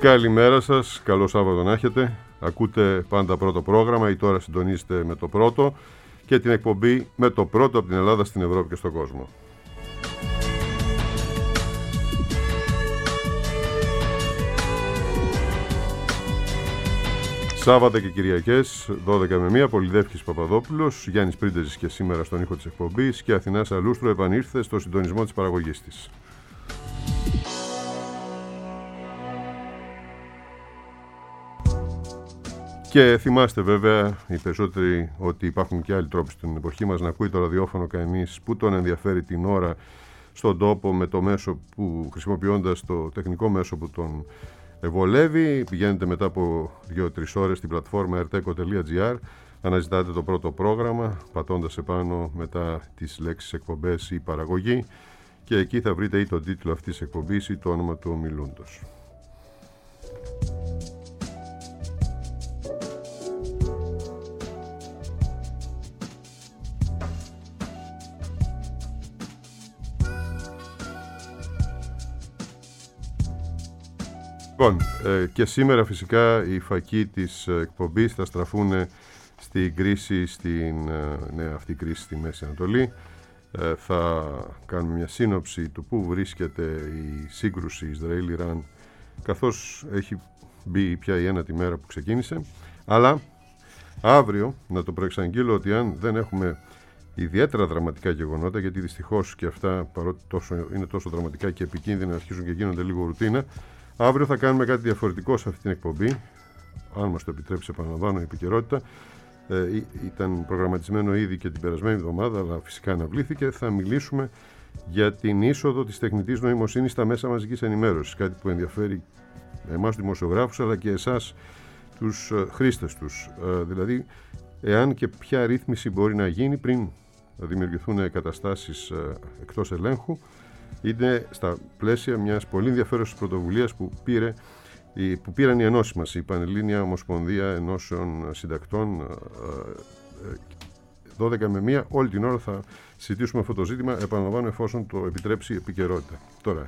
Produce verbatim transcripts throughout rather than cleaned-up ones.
Καλημέρα σας, καλό Σάββατο να έχετε. Ακούτε πάντα πρώτο πρόγραμμα ή τώρα συντονίστε με το πρώτο και την εκπομπή με το πρώτο από την Ελλάδα στην Ευρώπη και στον κόσμο. Σάββατα και Κυριακές, δώδεκα με μία, Πολυδεύκης Παπαδόπουλος, Γιάννης Πρίντεζης και σήμερα στον ήχο της εκπομπής και Αθηνάς Αλούστρου επανήρθε στο συντονισμό της παραγωγής της. Και θυμάστε βέβαια οι περισσότεροι ότι υπάρχουν και άλλοι τρόποι στην εποχή μας να ακούει το ραδιόφωνο κανείς που τον ενδιαφέρει την ώρα στον τόπο με το μέσο που, χρησιμοποιώντας το τεχνικό μέσο που τον βολεύει. Πηγαίνετε μετά από δύο τρεις ώρες στην πλατφόρμα ερτέκο τελεία τζι άρ, αναζητάτε το πρώτο πρόγραμμα πατώντας επάνω μετά τις λέξεις εκπομπές ή παραγωγή και εκεί θα βρείτε ή τον τίτλο αυτής της εκπομπής ή το όνομα του ομιλούντος. Λοιπόν, ε, και σήμερα φυσικά οι φακοί της εκπομπής θα στραφούν στην κρίση, στην ε, ναι, αυτή κρίση στη Μέση Ανατολή. Ε, θα κάνουμε μια σύνοψη του πού βρίσκεται η σύγκρουση Ισραήλ-Ιράν, καθώς έχει μπει πια η ένατη μέρα που ξεκίνησε. Αλλά αύριο, να το προεξαγγείλω, ότι αν δεν έχουμε ιδιαίτερα δραματικά γεγονότα, γιατί δυστυχώς και αυτά παρότι τόσο, είναι τόσο δραματικά και επικίνδυνα, αρχίζουν και γίνονται λίγο ρουτίνα. Αύριο θα κάνουμε κάτι διαφορετικό σε αυτή την εκπομπή, αν μας το επιτρέψει, επαναλαμβάνω, η επικαιρότητα. Ε, ήταν προγραμματισμένο ήδη και την περασμένη εβδομάδα, αλλά φυσικά αναβλήθηκε. Θα μιλήσουμε για την είσοδο της τεχνητής νοημοσύνης στα μέσα μαζικής ενημέρωσης, κάτι που ενδιαφέρει εμάς τους δημοσιογράφους, αλλά και εσάς τους ε, χρήστες τους. Ε, δηλαδή, εάν και ποια ρύθμιση μπορεί να γίνει πριν δημιουργηθούν καταστάσεις ε, εκτός ελέγχου. Είναι στα πλαίσια μιας πολύ ενδιαφέρουσας πρωτοβουλίας που, πήρε, που πήραν οι ενώσεις μας, η Πανελλήνια Ομοσπονδία Ενώσεων Συντακτών. Δώδεκα με μία, όλη την ώρα θα συζητήσουμε αυτό το ζήτημα, επαναλαμβάνω, εφόσον το επιτρέψει η επικαιρότητα. Τώρα,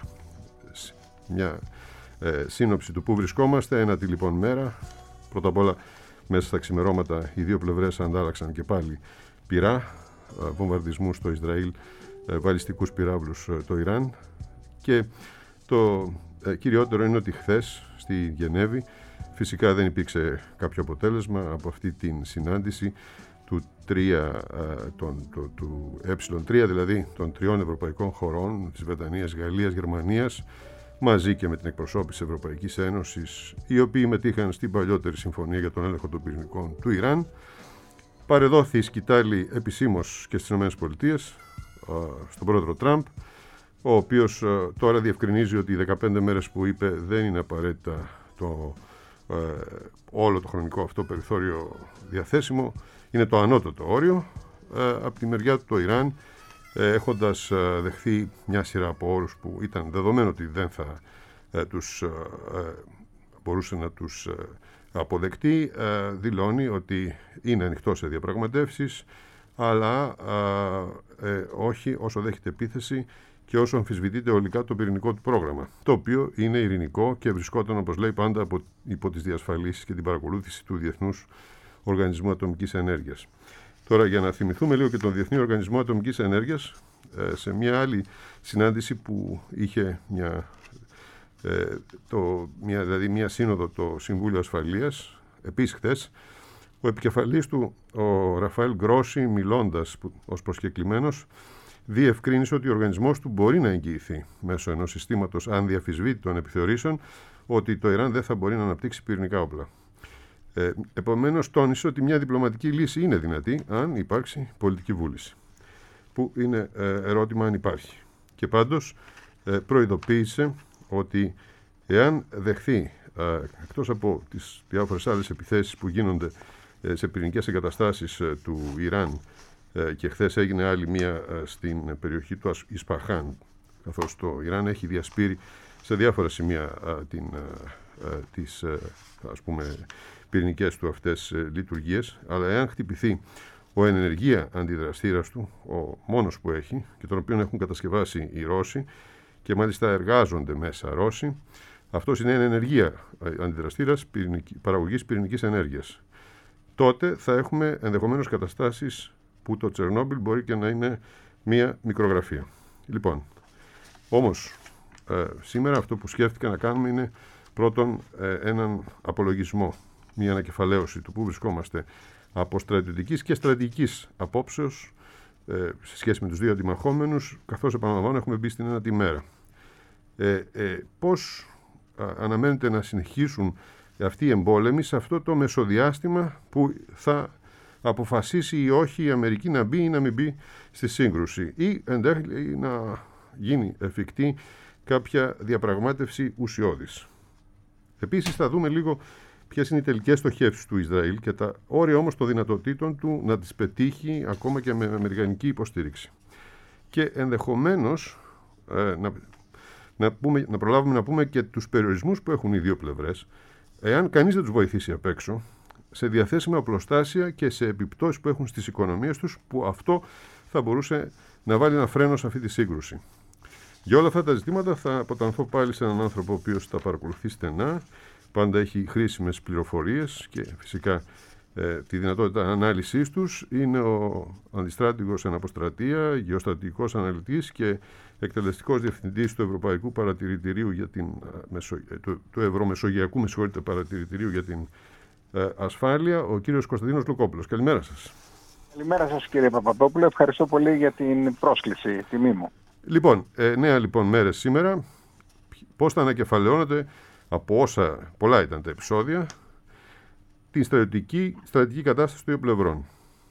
μια ε, σύνοψη του που βρισκόμαστε, ένατη λοιπόν μέρα. Πρώτα απ' όλα, μέσα στα ξημερώματα, οι δύο πλευρές αντάλλαξαν και πάλι πυρά, βομβαρδισμού στο Ισραήλ, βαλιστικούς πυράβλους το Ιράν, και το ε, κυριότερο είναι ότι χθες στη Γενέβη φυσικά δεν υπήρξε κάποιο αποτέλεσμα από αυτή την συνάντηση του, τρία, ε, τον, το, του ε τρία, δηλαδή των τριών ευρωπαϊκών χωρών της Βρετανίας, Γαλλίας, Γερμανίας, μαζί και με την εκπροσώπηση Ευρωπαϊκής Ένωσης, οι οποίοι μετήχαν στην παλιότερη συμφωνία για τον έλεγχο των πυρηνικών του Ιράν. Παρεδόθη η σκητάλη επισήμως και στις ΗΠΑ στον πρόεδρο Τραμπ, ο οποίος τώρα διευκρινίζει ότι οι δεκαπέντε μέρες που είπε δεν είναι απαραίτητα το, ε, όλο το χρονικό αυτό περιθώριο διαθέσιμο, είναι το ανώτατο όριο. Ε, από τη μεριά του το Ιράν, ε, έχοντας ε, δεχθεί μια σειρά από όρους που ήταν δεδομένο ότι δεν θα ε, τους ε, μπορούσε να τους ε, αποδεκτεί, ε, δηλώνει ότι είναι ανοιχτό σε διαπραγματεύσεις, αλλά ε, ε, όχι όσο δέχεται επίθεση και όσο αμφισβητείται ολικά το πυρηνικό του πρόγραμμα, το οποίο είναι ειρηνικό και βρισκόταν, όπως λέει, πάντα από, υπό τις διασφαλίσεις και την παρακολούθηση του Διεθνούς Οργανισμού Ατομικής Ενέργειας. Τώρα, για να θυμηθούμε λίγο και τον Διεθνή Οργανισμό Ατομικής Ενέργειας, ε, σε μια άλλη συνάντηση που είχε μια, ε, το, μια, δηλαδή μια σύνοδο το Συμβούλιο Ασφαλείας, επίσης χθες, ο επικεφαλής του, ο Ραφαέλ Γκρόσι, μιλώντας ως προσκεκλημένος, διευκρίνησε ότι ο οργανισμός του μπορεί να εγγυηθεί μέσω ενός συστήματος ανδιαφυσβήτητων επιθεωρήσεων ότι το Ιράν δεν θα μπορεί να αναπτύξει πυρηνικά όπλα. Ε, επομένως, τόνισε ότι μια διπλωματική λύση είναι δυνατή αν υπάρξει πολιτική βούληση. Που είναι ε, ερώτημα αν υπάρχει. Και πάντως ε, προειδοποίησε ότι εάν δεχθεί, ε, εκτός από τις διάφορες άλλες επιθέσεις που γίνονται σε πυρηνικές εγκαταστάσεις του Ιράν, και χθες έγινε άλλη μία στην περιοχή του Ισπαχάν, καθώς το Ιράν έχει διασπείρει σε διάφορα σημεία την, τις ας πούμε, πυρηνικές του αυτές λειτουργίες, αλλά εάν χτυπηθεί ο ενεργεία αντιδραστήρας του, ο μόνος που έχει και τον οποίο έχουν κατασκευάσει οι Ρώσοι και μάλιστα εργάζονται μέσα Ρώσοι, αυτός είναι ενεργεία αντιδραστήρας παραγωγής πυρηνικής ενέργειας, τότε θα έχουμε ενδεχομένως καταστάσεις που το Τσερνόμπιλ μπορεί και να είναι μία μικρογραφία. Λοιπόν, όμως ε, σήμερα αυτό που σκέφτηκα να κάνουμε είναι πρώτον ε, έναν απολογισμό, μία ανακεφαλαίωση του που βρισκόμαστε από στρατιωτικής και στρατηγικής απόψεως ε, σε σχέση με τους δύο αντιμαχόμενους, καθώς επαναλαμβάνω έχουμε μπει στην ένατη μέρα. Ε, ε, πώς α, αναμένεται να συνεχίσουν αυτοί οι εμπόλεμοι σε αυτό το μεσοδιάστημα που θα αποφασίσει ή όχι η Αμερική να μπει ή να μην μπει στη σύγκρουση, ή εντέχει να γίνει εφικτή κάποια διαπραγμάτευση ουσιώδης. Επίσης θα δούμε λίγο ποιες είναι οι τελικές στοχεύσεις του Ισραήλ και τα όρια όμως των δυνατοτήτων του να τις πετύχει ακόμα και με αμερικανική υποστήριξη. Και ενδεχομένως ε, να, να, πούμε, να προλάβουμε να πούμε και τους περιορισμούς που έχουν οι δύο πλευρές, εάν κανείς δεν τους βοηθήσει απ' έξω, σε διαθέσιμα οπλοστάσια και σε επιπτώσεις που έχουν στις οικονομίες τους, που αυτό θα μπορούσε να βάλει ένα φρένο σε αυτή τη σύγκρουση. Για όλα αυτά τα ζητήματα θα αποτανθώ πάλι σε έναν άνθρωπο ο οποίος τα παρακολουθεί στενά, πάντα έχει χρήσιμες πληροφορίες και φυσικά ε, τη δυνατότητα ανάλυσης τους. Είναι ο αντιστράτηγος εν αποστρατεία, γεωστρατηγικός αναλυτής και εκτελεστικός διευθυντής του Ευρωπαϊκού Παρατηρητηρίου για την, μεσο, του, του Ευρωμεσογειακού με συγχωρείτε, Παρατηρητηρίου για την ε, Ασφάλεια, ο κύριος Κωνσταντίνος Λουκόπουλος. Καλημέρα σας. Καλημέρα σας κύριε Παπαδόπουλο, ευχαριστώ πολύ για την πρόσκληση, τιμή μου. Λοιπόν, ε, νέα λοιπόν μέρες σήμερα, πώς θα ανακεφαλαιώνεται από όσα πολλά ήταν τα επεισόδια την στρατηγική, στρατηγική κατάσταση των δύο πλευρών.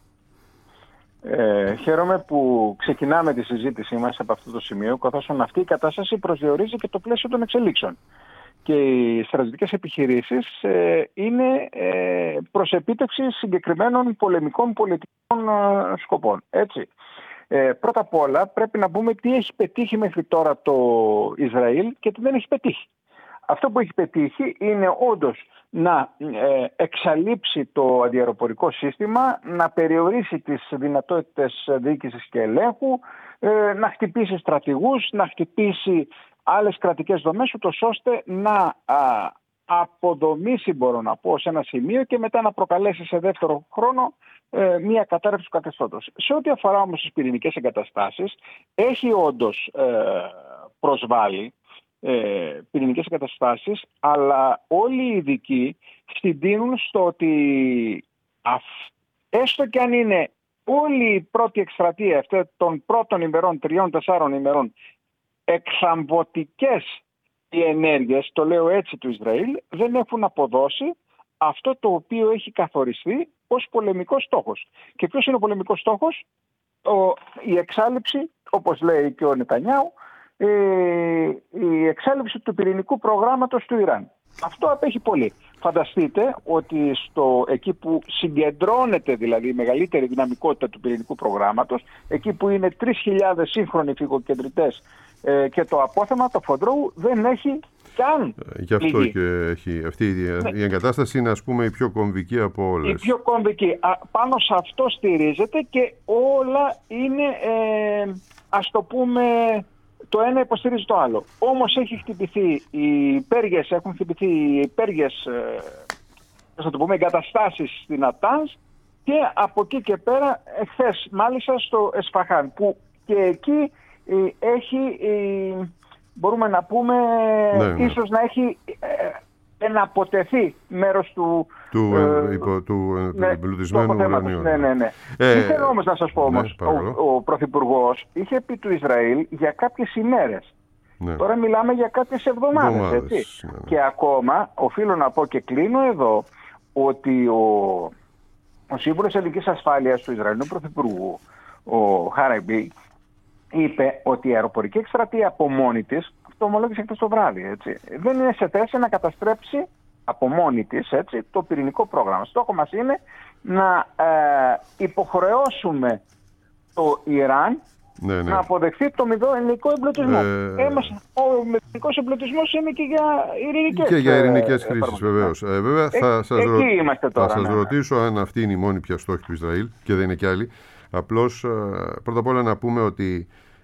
Ε, χαίρομαι που ξεκινάμε τη συζήτησή μας από αυτό το σημείο, καθώς αυτή η κατάσταση προσδιορίζει και το πλαίσιο των εξελίξεων. Και οι στρατιωτικές επιχειρήσεις ε, είναι ε, προς επίτευξη συγκεκριμένων πολεμικών πολιτικών ε, σκοπών. Έτσι. Ε, πρώτα απ' όλα πρέπει να πούμε τι έχει πετύχει μέχρι τώρα το Ισραήλ και τι δεν έχει πετύχει. Αυτό που έχει πετύχει είναι όντως να ε, εξαλείψει το αντιαεροπορικό σύστημα, να περιορίσει τις δυνατότητες διοίκησης και ελέγχου, ε, να χτυπήσει στρατηγούς, να χτυπήσει άλλες κρατικές δομές, ούτως ώστε να α, αποδομήσει, μπορώ να πω, σε ένα σημείο και μετά να προκαλέσει σε δεύτερο χρόνο ε, μια κατάρρευση του καθεστώτος. Σε ό,τι αφορά όμως τις πυρηνικές εγκαταστάσεις, έχει όντως ε, προσβάλει Ε, πυρηνικές εγκαταστάσεις, αλλά όλοι οι ειδικοί συντείνουν στο ότι αυ, έστω και αν είναι όλη η πρώτη εκστρατεία αυτή των πρώτων ημερών, τριών-τεσσάρων ημερών, εξαμβωτικές οι ενέργειες, το λέω έτσι, του Ισραήλ, δεν έχουν αποδώσει αυτό το οποίο έχει καθοριστεί ως πολεμικός στόχος. Και ποιος είναι ο πολεμικός στόχος? Ο, η εξάλληψη, όπως λέει και ο Νετανιάου, η εξάλληψη του πυρηνικού προγράμματος του Ιράν. Αυτό απέχει πολύ. Φανταστείτε ότι στο, εκεί που συγκεντρώνεται δηλαδή η μεγαλύτερη δυναμικότητα του πυρηνικού προγράμματος, εκεί που είναι τρεις χιλιάδες σύγχρονοι φυγοκεντρητές ε, και το απόθεμα, το Φοντρόου, δεν έχει καν ε, Γι' αυτό λυγεί. Και έχει, αυτή η, ναι. η εγκατάσταση είναι, ας πούμε, η πιο κομβική από όλες. Η πιο κομβική. Α, πάνω σε αυτό στηρίζεται και όλα είναι, ε, ας το πούμε, το ένα υποστηρίζει το άλλο. Όμως έχει χτυπηθεί, οι πέργες, έχουν χτυπηθεί οι πέργες, ε, θα το πούμε, εγκαταστάσεις στην Ατάνζ και από εκεί και πέρα, εχθές μάλιστα στο Εσφαχάν, που και εκεί ε, έχει, ε, μπορούμε να πούμε, ναι, ναι. ίσως να έχει ε, εναποτεθεί μέρος του, του, ε, υπο, του ναι, εμπλουτισμένου ουρανίου. Ναι, ναι, ναι. Ε, Ήθελα όμως να σας πω όμως, ναι, ο, ο Πρωθυπουργός είχε πει του Ισραήλ για κάποιες ημέρες. Ναι. Τώρα μιλάμε για κάποιες εβδομάδες, εβδομάδες έτσι. Ναι, ναι. Και ακόμα οφείλω να πω και κλείνω εδώ ότι ο, ο Σύμβουλος Εθνικής Ασφάλειας του Ισραηλινού Πρωθυπουργού, ο Χάραμπι, είπε ότι η αεροπορική εκστρατεία από μόνη της, το ομολόγησε χτες το βράδυ, έτσι, δεν είναι σε θέση να καταστρέψει από μόνη της, έτσι, το πυρηνικό πρόγραμμα. Στόχο μας είναι να ε, υποχρεώσουμε το Ιράν ναι, ναι. να αποδεχθεί το μηδενικό εμπλουτισμό. Ε, Έμας, ο μηδενικός εμπλουτισμός είναι και για ειρηνικές Και για ειρηνικές χρήσεις, βεβαίως. Ε, βέβαια, θα ε, σας, ρω... τώρα, θα σας ναι. ρωτήσω αν αυτή είναι η μόνη πια στόχη του Ισραήλ και δεν είναι κι άλλη. Απλώς, πρώτα απ' όλα να πούμε ότι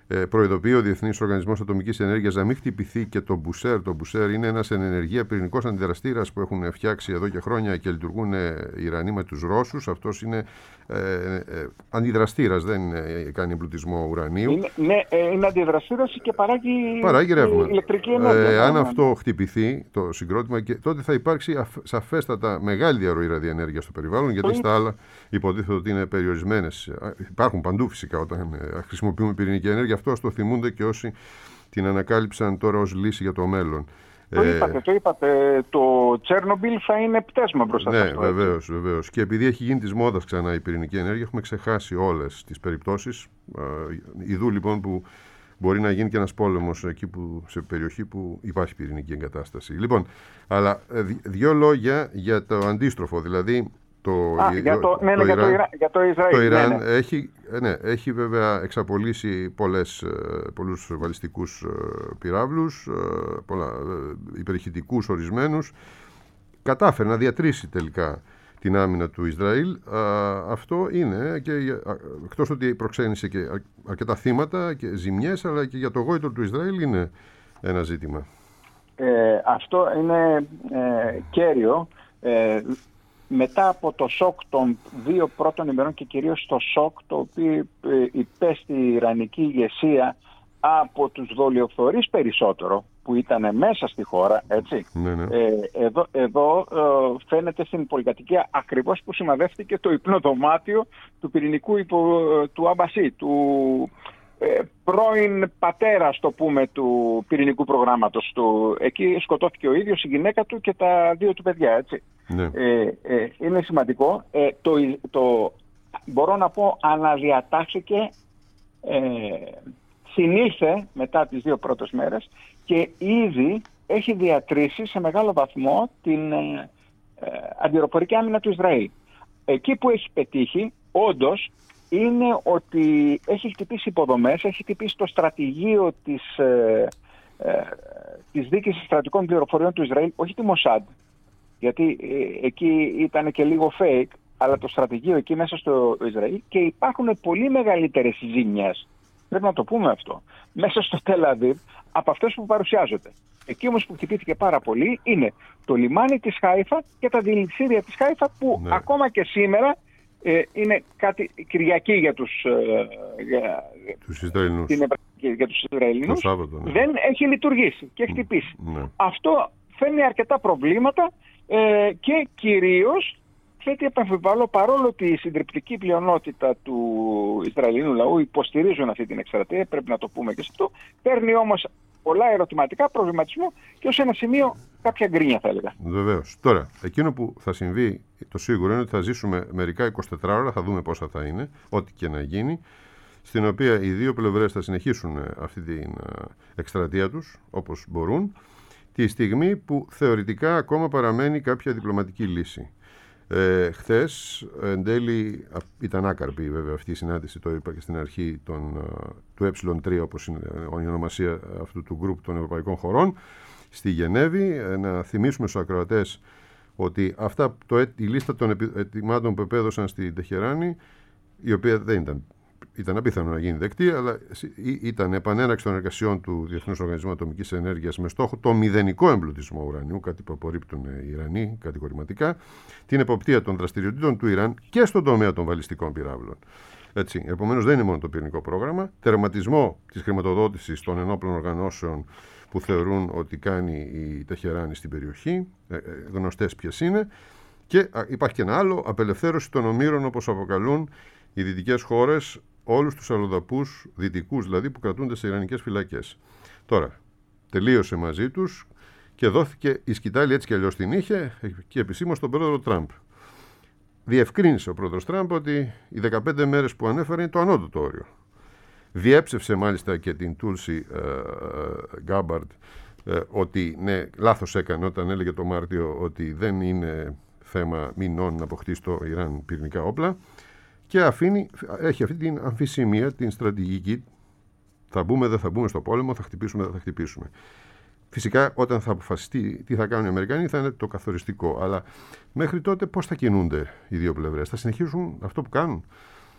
προειδοποιεί ο Διεθνής Οργανισμός Ατομικής Ενέργειας να μην χτυπηθεί και το Μπουσέρ. Το Μπουσέρ είναι ένας εν ενεργεία πυρηνικός αντιδραστήρας που έχουν φτιάξει εδώ και χρόνια και λειτουργούν οι Ιρανοί με τους Ρώσους. Αυτός είναι ε, ε, αντιδραστήρας, δεν ε, κάνει εμπλουτισμό ουρανίου. Είναι, ναι, είναι αντιδραστήρας και παράγει, παράγει ρεύμα. ηλεκτρική ενέργεια. Ε, αν αυτό χτυπηθεί το συγκρότημα, και τότε θα υπάρξει σαφέστατα μεγάλη διαρροή ραδιενέργειας στο περιβάλλον, γιατί το στα άλλα υποτίθεται ότι είναι περιορισμένες. Υπάρχουν παντού φυσικά όταν χρησιμοποιούμε πυρηνική ενέργεια. Αυτό το θυμούνται και όσοι την ανακάλυψαν τώρα ως λύση για το μέλλον. Το ε, είπατε, το είπατε. Το Τσέρνομπιλ θα είναι πτέσμα μπροστά σε αυτό. Ναι, βεβαίως, βεβαίως. Και επειδή έχει γίνει της μόδας ξανά η πυρηνική ενέργεια, έχουμε ξεχάσει όλες τις περιπτώσεις. Ιδού λοιπόν που μπορεί να γίνει και ένας πόλεμος εκεί που, σε περιοχή που υπάρχει πυρηνική εγκατάσταση. Λοιπόν, αλλά δύο λόγια για το αντίστροφο, δηλαδή. Το, Α, για, το, ναι, ναι, για, Ιράν, το για το Ισραήλ. Το Ιράν ναι, ναι. Έχει, ναι, έχει βέβαια εξαπολύσει πολλές, πολλούς βαλιστικούς πυράβλους, πολλά, υπερηχητικούς ορισμένους. Κατάφερε να διατρήσει τελικά την άμυνα του Ισραήλ. Αυτό είναι, και εκτός ότι προξένησε και αρκετά θύματα και ζημιές, αλλά και για το γόητρο του Ισραήλ είναι ένα ζήτημα. Ε, αυτό είναι ε, κέριο. Ε, Μετά από το σοκ των δύο πρώτων ημερών και κυρίως το σοκ το οποίο υπέστη η Ιρανική ηγεσία από τους δολιοφθορείς περισσότερο που ήταν μέσα στη χώρα, έτσι. Ναι, ναι. Ε, εδώ εδώ ε, φαίνεται στην πολυκατοικία ακριβώς που σημαδεύτηκε το υπνοδωμάτιο του πυρηνικού υπο, του Αμπασί, του ε, πρώην πατέρα, το πούμε, του πυρηνικού προγράμματος του. Εκεί σκοτώθηκε ο ίδιος, η γυναίκα του και τα δύο του παιδιά, έτσι. Ναι. Ε, ε, είναι σημαντικό. Ε, το, το, μπορώ να πω αναδιατάχθηκε, ε, συνήλθε μετά τις δύο πρώτες μέρες και ήδη έχει διατρήσει σε μεγάλο βαθμό την ε, ε, αντιεροπορική άμυνα του Ισραήλ. Εκεί που έχει πετύχει, όντως, είναι ότι έχει χτυπήσει υποδομές, έχει χτυπήσει το στρατηγείο της, ε, ε, της Δίκης Στρατικών Πληροφοριών του Ισραήλ, όχι τη Μοσάντ, γιατί ε, εκεί ήταν και λίγο fake, αλλά το στρατηγείο εκεί μέσα στο Ισραήλ, και υπάρχουν πολύ μεγαλύτερες ζημιές, πρέπει να το πούμε αυτό, μέσα στο Τελ Αβίβ από αυτές που παρουσιάζονται. Εκεί όμως που χτυπήθηκε πάρα πολύ είναι το λιμάνι της Χάιφα και τα δηληξίδια της Χάιφα που ναι. ακόμα και σήμερα ε, είναι κάτι Κυριακή για τους, ε, για, τους Ισραηλινούς, την, για τους Ισραηλινούς. Το Σάββατο, ναι. Δεν έχει λειτουργήσει και έχει χτυπήσει. Ναι. Αυτό φέρνει αρκετά προβλήματα ε, και κυρίως θέτει επαμφιβάλλω, παρόλο ότι η συντριπτική πλειονότητα του Ισραηλινού λαού υποστηρίζουν αυτή την εκστρατεία, πρέπει να το πούμε και σε αυτό, παίρνει όμως πολλά ερωτηματικά, προβληματισμό και ως ένα σημείο κάποια γκρίνια, θα έλεγα. Βεβαίως. Τώρα, εκείνο που θα συμβεί, το σίγουρο είναι ότι θα ζήσουμε μερικά εικοσιτέσσερις ώρα, θα δούμε πόσα θα είναι, ό,τι και να γίνει, στην οποία οι δύο πλευρές θα συνεχίσουν αυτή την εκστρατεία τους όπως μπορούν, τη στιγμή που θεωρητικά ακόμα παραμένει κάποια διπλωματική λύση. Ε, χθες εν τέλει ήταν άκαρπη βέβαια αυτή η συνάντηση, το είπα και στην αρχή, των, του ε τρία, όπως είναι η ονομασία αυτού του γκρουπ των ευρωπαϊκών χωρών στη Γενέβη. Ε, να θυμίσουμε στους ακροατές ότι αυτά, το, η λίστα των ετοιμάτων που επέδωσαν στη Τεχεράνη, η οποία δεν ήταν, ήταν απίθανο να γίνει δεκτή, αλλά ήταν επανέναρξη των εργασιών του Διεθνούς Οργανισμού Ατομικής Ενέργειας με στόχο το μηδενικό εμπλουτισμό ουρανίου, κάτι που απορρίπτουν οι Ιρανοί κατηγορηματικά, την εποπτεία των δραστηριοτήτων του Ιράν και στον τομέα των βαλιστικών πυράβλων. Έτσι, επομένως δεν είναι μόνο το πυρηνικό πρόγραμμα, τερματισμό της χρηματοδότησης των ενόπλων οργανώσεων που θεωρούν ότι κάνει η Τεχεράνη στην περιοχή, γνωστές ποιες είναι, και υπάρχει και ένα άλλο, απελευθέρωση των ομήρων, όπως αποκαλούν οι δυτικές χώρες, όλους τους αλλοδαπούς δυτικούς δηλαδή που κρατούνται σε ιρανικές φυλακές. Τώρα, τελείωσε μαζί τους και δόθηκε η σκητάλη, έτσι κι αλλιώς την είχε, και επισήμως στον πρόεδρο Τραμπ. Διευκρίνησε ο πρόεδρος Τραμπ ότι οι δεκαπέντε μέρες που ανέφερε είναι το ανώτατο όριο. Διέψευσε μάλιστα και την Τούλσι Γκάμπαρντ ε, ότι ναι, λάθος έκανε όταν έλεγε το Μάρτιο ότι δεν είναι θέμα μηνών να αποκτήσει το Ιράν πυρηνικά όπλα, και αφήνει, έχει αυτή την αμφισημία, την στρατηγική, θα μπούμε, δεν θα μπούμε στο πόλεμο, θα χτυπήσουμε, δεν θα χτυπήσουμε. Φυσικά όταν θα αποφασιστεί τι θα κάνουν οι Αμερικανοί θα είναι το καθοριστικό, αλλά μέχρι τότε πώς θα κινούνται οι δύο πλευρές, θα συνεχίσουν αυτό που κάνουν.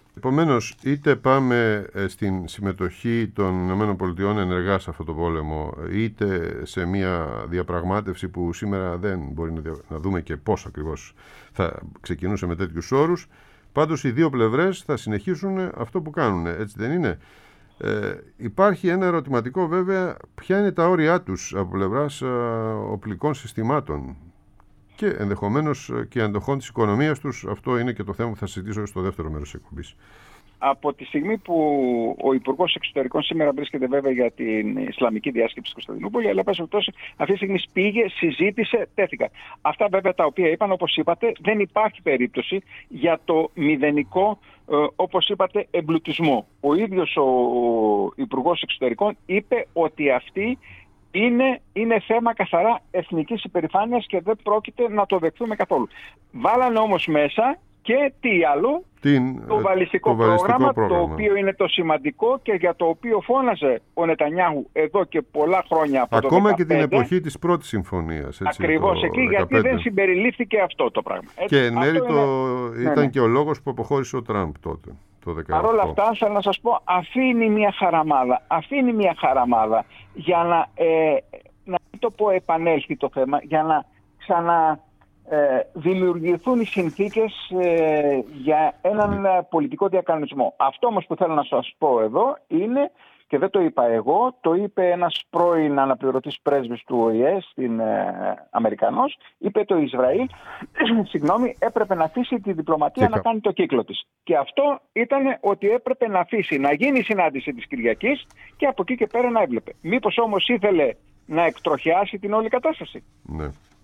Επομένως, είτε πάμε στην συμμετοχή των ΗΠΑ ενεργά σε αυτό το πόλεμο, είτε σε μια διαπραγμάτευση που σήμερα δεν μπορεί να δούμε και πώς ακριβώς θα ξεκινούσε με τέτοιους όρους, πάντως οι δύο πλευρές θα συνεχίσουν αυτό που κάνουν, έτσι δεν είναι? Ε, υπάρχει ένα ερωτηματικό βέβαια, ποια είναι τα όρια τους από πλευράς α, οπλικών συστημάτων και ενδεχομένως και αντοχών της οικονομίας τους. Αυτό είναι και το θέμα που θα συζητήσω στο δεύτερο μέρος της εκπομπής. Από τη στιγμή που ο Υπουργός Εξωτερικών σήμερα βρίσκεται βέβαια για την Ισλαμική διάσκεψη στην Κωνσταντινούπολη, αλλά πάση περιπτώσει αυτή τη στιγμή πήγε, συζήτησε, τέθηκαν. Αυτά βέβαια τα οποία είπαν, όπως είπατε, δεν υπάρχει περίπτωση για το μηδενικό, ε, όπως είπατε, εμπλουτισμό. Ο ίδιος ο Υπουργός Εξωτερικών είπε ότι αυτή Είναι, είναι θέμα καθαρά εθνικής υπερηφάνειας και δεν πρόκειται να το δεχθούμε καθόλου. Βάλανε όμως μέσα και τι άλλο, Την, το βαλιστικό, το βαλιστικό πρόγραμμα, πρόγραμμα, το οποίο είναι το σημαντικό και για το οποίο φώναζε ο Νετανιάχου εδώ και πολλά χρόνια από ακόμα το και την εποχή της πρώτης συμφωνίας. Έτσι, ακριβώς εκεί, δεκαπέντε. Γιατί δεν συμπεριλήφθηκε αυτό το πράγμα. Έτσι, και εν μέρει το... είναι... ήταν ναι, ναι. και ο λόγος που αποχώρησε ο Τραμπ τότε. Παρ' όλα αυτά, θέλω να σας πω, αφήνει μια χαραμάδα, αφήνει μια χαραμάδα για να, ε, να μην το πω επανέλθει το θέμα, για να ξανα ε, δημιουργηθούν οι συνθήκες ε, για έναν mm. πολιτικό διακανονισμό. Αυτό όμως που θέλω να σας πω εδώ είναι, και δεν το είπα εγώ, το είπε ένας πρώην αναπληρωτής πρέσβης του Ο Η Ε, στην ε, Αμερικανός, είπε το Ισραήλ, συγγνώμη, έπρεπε να αφήσει τη διπλωματία και να κάνει το κύκλο της. Και αυτό ήταν ότι έπρεπε να αφήσει να γίνει η συνάντηση της Κυριακής και από εκεί και πέρα να έβλεπε. Μήπως όμως ήθελε να εκτροχιάσει την όλη κατάσταση? Ναι.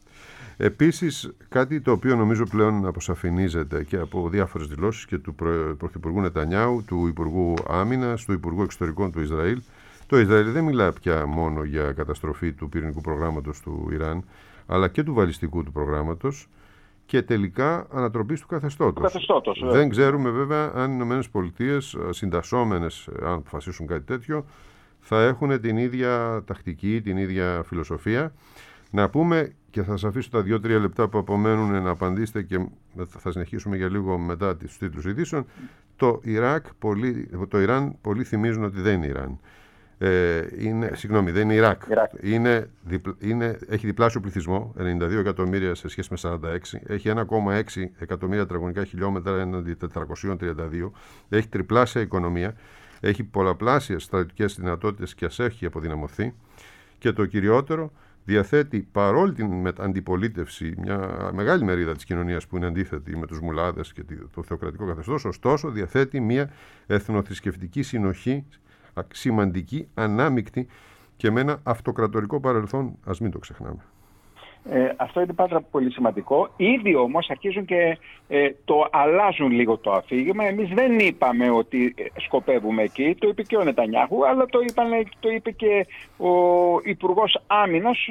Επίσης, κάτι το οποίο νομίζω πλέον αποσαφηνίζεται και από διάφορες δηλώσεις και του Πρωθυπουργού Νετανιάχου, του Υπουργού Άμυνας, του Υπουργού Εξωτερικών του Ισραήλ. Το Ισραήλ δεν μιλά πια μόνο για καταστροφή του πυρηνικού προγράμματος του Ιράν, αλλά και του βαλιστικού του προγράμματος και τελικά ανατροπής του καθεστώτος. καθεστώτος δεν ξέρουμε βέβαια αν οι Ηνωμένες Πολιτείες, συντασσόμενες, αν αποφασίσουν κάτι τέτοιο, θα έχουν την ίδια τακτική, την ίδια φιλοσοφία. Να πούμε, και θα σας αφήσω τα δύο-τρία λεπτά που απομένουν να απαντήσετε και θα συνεχίσουμε για λίγο μετά τους τίτλους ειδήσεων. Το, Ιράκ, πολύ, το Ιράν πολλοί θυμίζουν ότι δεν είναι Ιράν. Ε, είναι, συγγνώμη, δεν είναι Ιράκ. Ιράκ. Είναι, είναι, έχει διπλάσιο πληθυσμό, ενενήντα δύο εκατομμύρια σε σχέση με σαράντα έξι. Έχει ένα κόμμα έξι εκατομμύρια τετραγωνικά χιλιόμετρα έναντι τετρακόσια τριάντα δύο. Έχει τριπλάσια οικονομία. Έχει πολλαπλάσιες στρατιωτικές δυνατότητες και ας έχει αποδυναμωθεί. Και το κυριότερο, διαθέτει παρόλη την αντιπολίτευση μια μεγάλη μερίδα της κοινωνίας που είναι αντίθετη με τους μουλάδες και το θεοκρατικό καθεστώς, ωστόσο διαθέτει μια εθνοθρησκευτική συνοχή σημαντική, ανάμεικτη και με ένα αυτοκρατορικό παρελθόν, ας μην το ξεχνάμε. Ε, αυτό είναι πάρα πολύ σημαντικό. Ήδη όμως αρχίζουν και ε, το αλλάζουν λίγο το αφήγημα. Εμείς δεν είπαμε ότι σκοπεύουμε εκεί, το είπε και ο Νετανιάχου, αλλά το, είπαν, το είπε και ο Υπουργός Άμυνας.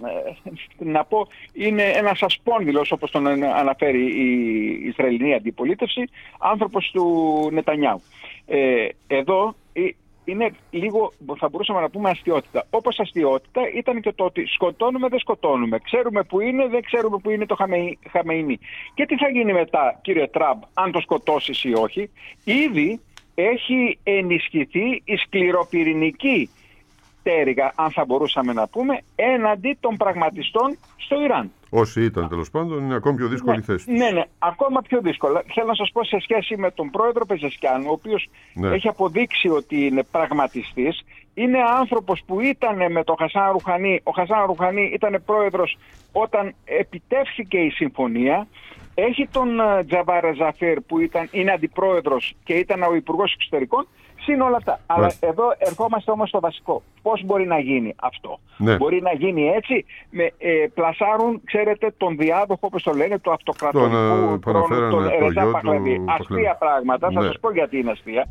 Ε, να πω, είναι ένας ασπόνδυλος, όπως τον αναφέρει η Ισραηλινή αντιπολίτευση, άνθρωπος του Νετανιάχου. Ε, εδώ είναι λίγο, θα μπορούσαμε να πούμε, αστιότητα. Όπως αστιότητα ήταν και το ότι σκοτώνουμε, δεν σκοτώνουμε. Ξέρουμε που είναι, δεν ξέρουμε που είναι το Χαμεϊνί. Και τι θα γίνει μετά, κύριε Τραμπ, αν το σκοτώσεις ή όχι? Ήδη έχει ενισχυθεί η σκληροπυρηνική πτέρυγα, αν θα μπορούσαμε να πούμε, έναντι των πραγματιστών στο Ιράν. Όσοι ήταν τέλος πάντων, είναι ακόμη πιο δύσκολη ναι, θέση. Ναι, ναι, ακόμα πιο δύσκολα. Θέλω να σας πω σε σχέση με τον πρόεδρο Πεζεσκιάν, ο οποίος ναι. έχει αποδείξει ότι είναι πραγματιστής. Είναι άνθρωπος που ήταν με τον Χασάν Ρουχανί. Ο Χασάν Ρουχανί ήταν πρόεδρος όταν επιτεύχθηκε η συμφωνία. Έχει τον Τζαβάρ Ζαφίρ που ήταν, είναι αντιπρόεδρος και ήταν ο Υπουργός Εξωτερικών. Συν όλα αυτά. Αλλά Μάλιστα. εδώ ερχόμαστε όμως στο βασικό. Πώς μπορεί να γίνει αυτό? Ναι. Μπορεί να γίνει έτσι, με, ε, πλασάρουν, ξέρετε, τον διάδοχο, όπως το λένε, του αυτοκρατορικού χρόνου, τον Ρεζά Παχλαβή. Αστεία πράγματα, ναι. θα σας πω γιατί είναι αστεία.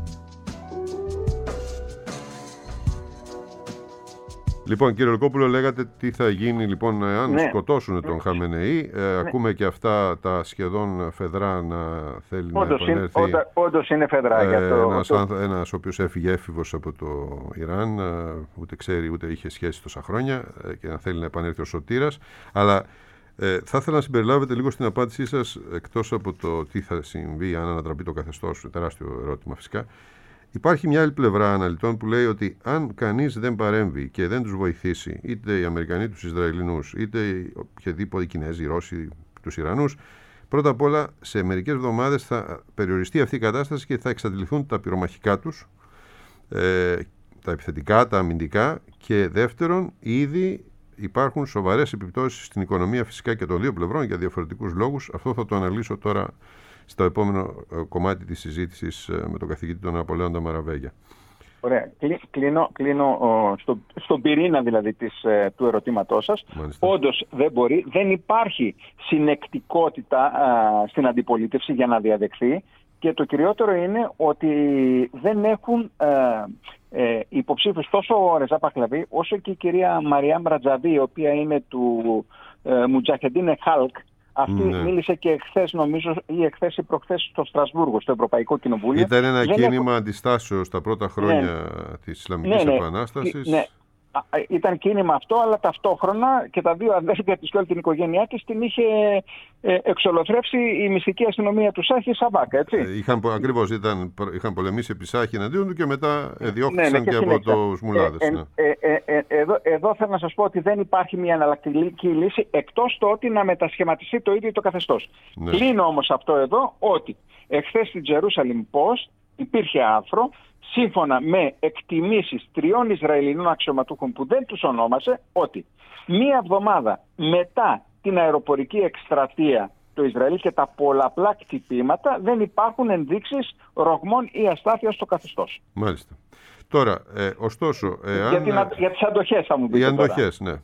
Λοιπόν, κύριε Ολκόπουλο, λέγατε τι θα γίνει λοιπόν αν ναι. σκοτώσουν τον Χαμενεή. Ε, ναι. Ακούμε και αυτά τα σχεδόν φεδρά να θέλει όντως να επανέλθει. Είναι, όντως είναι φεδρά. Ε, για το, ένας, το... ένας ο οποίος έφυγε έφηβος από το Ιράν, ούτε ξέρει ούτε είχε σχέση τόσα χρόνια και να θέλει να επανέλθει ο σωτήρας. Αλλά Ε, θα ήθελα να συμπεριλάβετε λίγο στην απάντησή σας, εκτός από το τι θα συμβεί αν ανατραπεί το καθεστώς, τεράστιο ερώτημα φυσικά. Υπάρχει μια άλλη πλευρά αναλυτών που λέει ότι αν κανείς δεν παρέμβει και δεν τους βοηθήσει, είτε οι Αμερικανοί τους Ισραηλινούς, είτε οποιαδήποτε οι Κινέζοι, οι Ρώσοι τους Ιρανούς, πρώτα απ' όλα σε μερικές εβδομάδες θα περιοριστεί αυτή η κατάσταση και θα εξαντληθούν τα πυρομαχικά τους, ε, τα επιθετικά, τα αμυντικά, και δεύτερον, ήδη υπάρχουν σοβαρές επιπτώσεις στην οικονομία φυσικά και των δύο πλευρών για διαφορετικούς λόγους. Αυτό θα το αναλύσω τώρα στο επόμενο κομμάτι της συζήτησης με τον καθηγητή τον Απολέοντα Μαραβέγια. Ωραία. Κλείνω, κλείνω στο, στον πυρήνα δηλαδή της, του ερωτήματός σας. Μάλιστα. Όντως δεν μπορεί, δεν υπάρχει συνεκτικότητα α, στην αντιπολίτευση για να διαδεχθεί, και το κυριότερο είναι ότι δεν έχουν ε, ε, υποψήφιους τόσο ο Ρεζά Παχλαβή όσο και η κυρία Μαριάμ Ρατζαβή, η οποία είναι του ε, Μουτζαχεντίν Χάλκ. Αυτή ναι. μίλησε και εχθές, νομίζω, ή εχθές ή προχθές στο Στρασβούργο, στο Ευρωπαϊκό Κοινοβούλιο. Ήταν ένα Δεν κίνημα έχω... αντιστάσεως τα πρώτα χρόνια ναι. της Ισλαμικής ναι, ναι. Επανάστασης. Ναι. Ήταν κίνημα αυτό, αλλά ταυτόχρονα και τα δύο αδέρφια της και όλη την οικογένειά της την είχε ε, εξολοθρεύσει η μυστική αστυνομία του Σάχη Σαβάκα, έτσι. Ε, είχαν, ακριβώς, ήταν, είχαν πολεμήσει επί Σάχη εναντίον του και μετά διώχθησαν ναι, ναι, και, και από τους μουλάδες. Ε, ναι. ε, ε, ε, ε, εδώ, εδώ θέλω να σας πω ότι δεν υπάρχει μια εναλλακτική λύση εκτός το ότι να μετασχηματιστεί το ίδιο το καθεστώς. Ναι. Κλείνω όμως αυτό εδώ ότι εχθές στην Jerusalem Post υπήρχε άρθρο σύμφωνα με εκτιμήσεις τριών Ισραηλινών αξιωματούχων που δεν τους ονόμασε, ότι μία εβδομάδα μετά την αεροπορική εκστρατεία του Ισραήλ και τα πολλαπλά κτυπήματα δεν υπάρχουν ενδείξεις ρογμών ή αστάθειας στο καθεστώς. Μάλιστα. Τώρα, ε, ωστόσο... Ε, για, αν... την, για τις αντοχές θα μου πείτε. Οι αντοχές, ναι.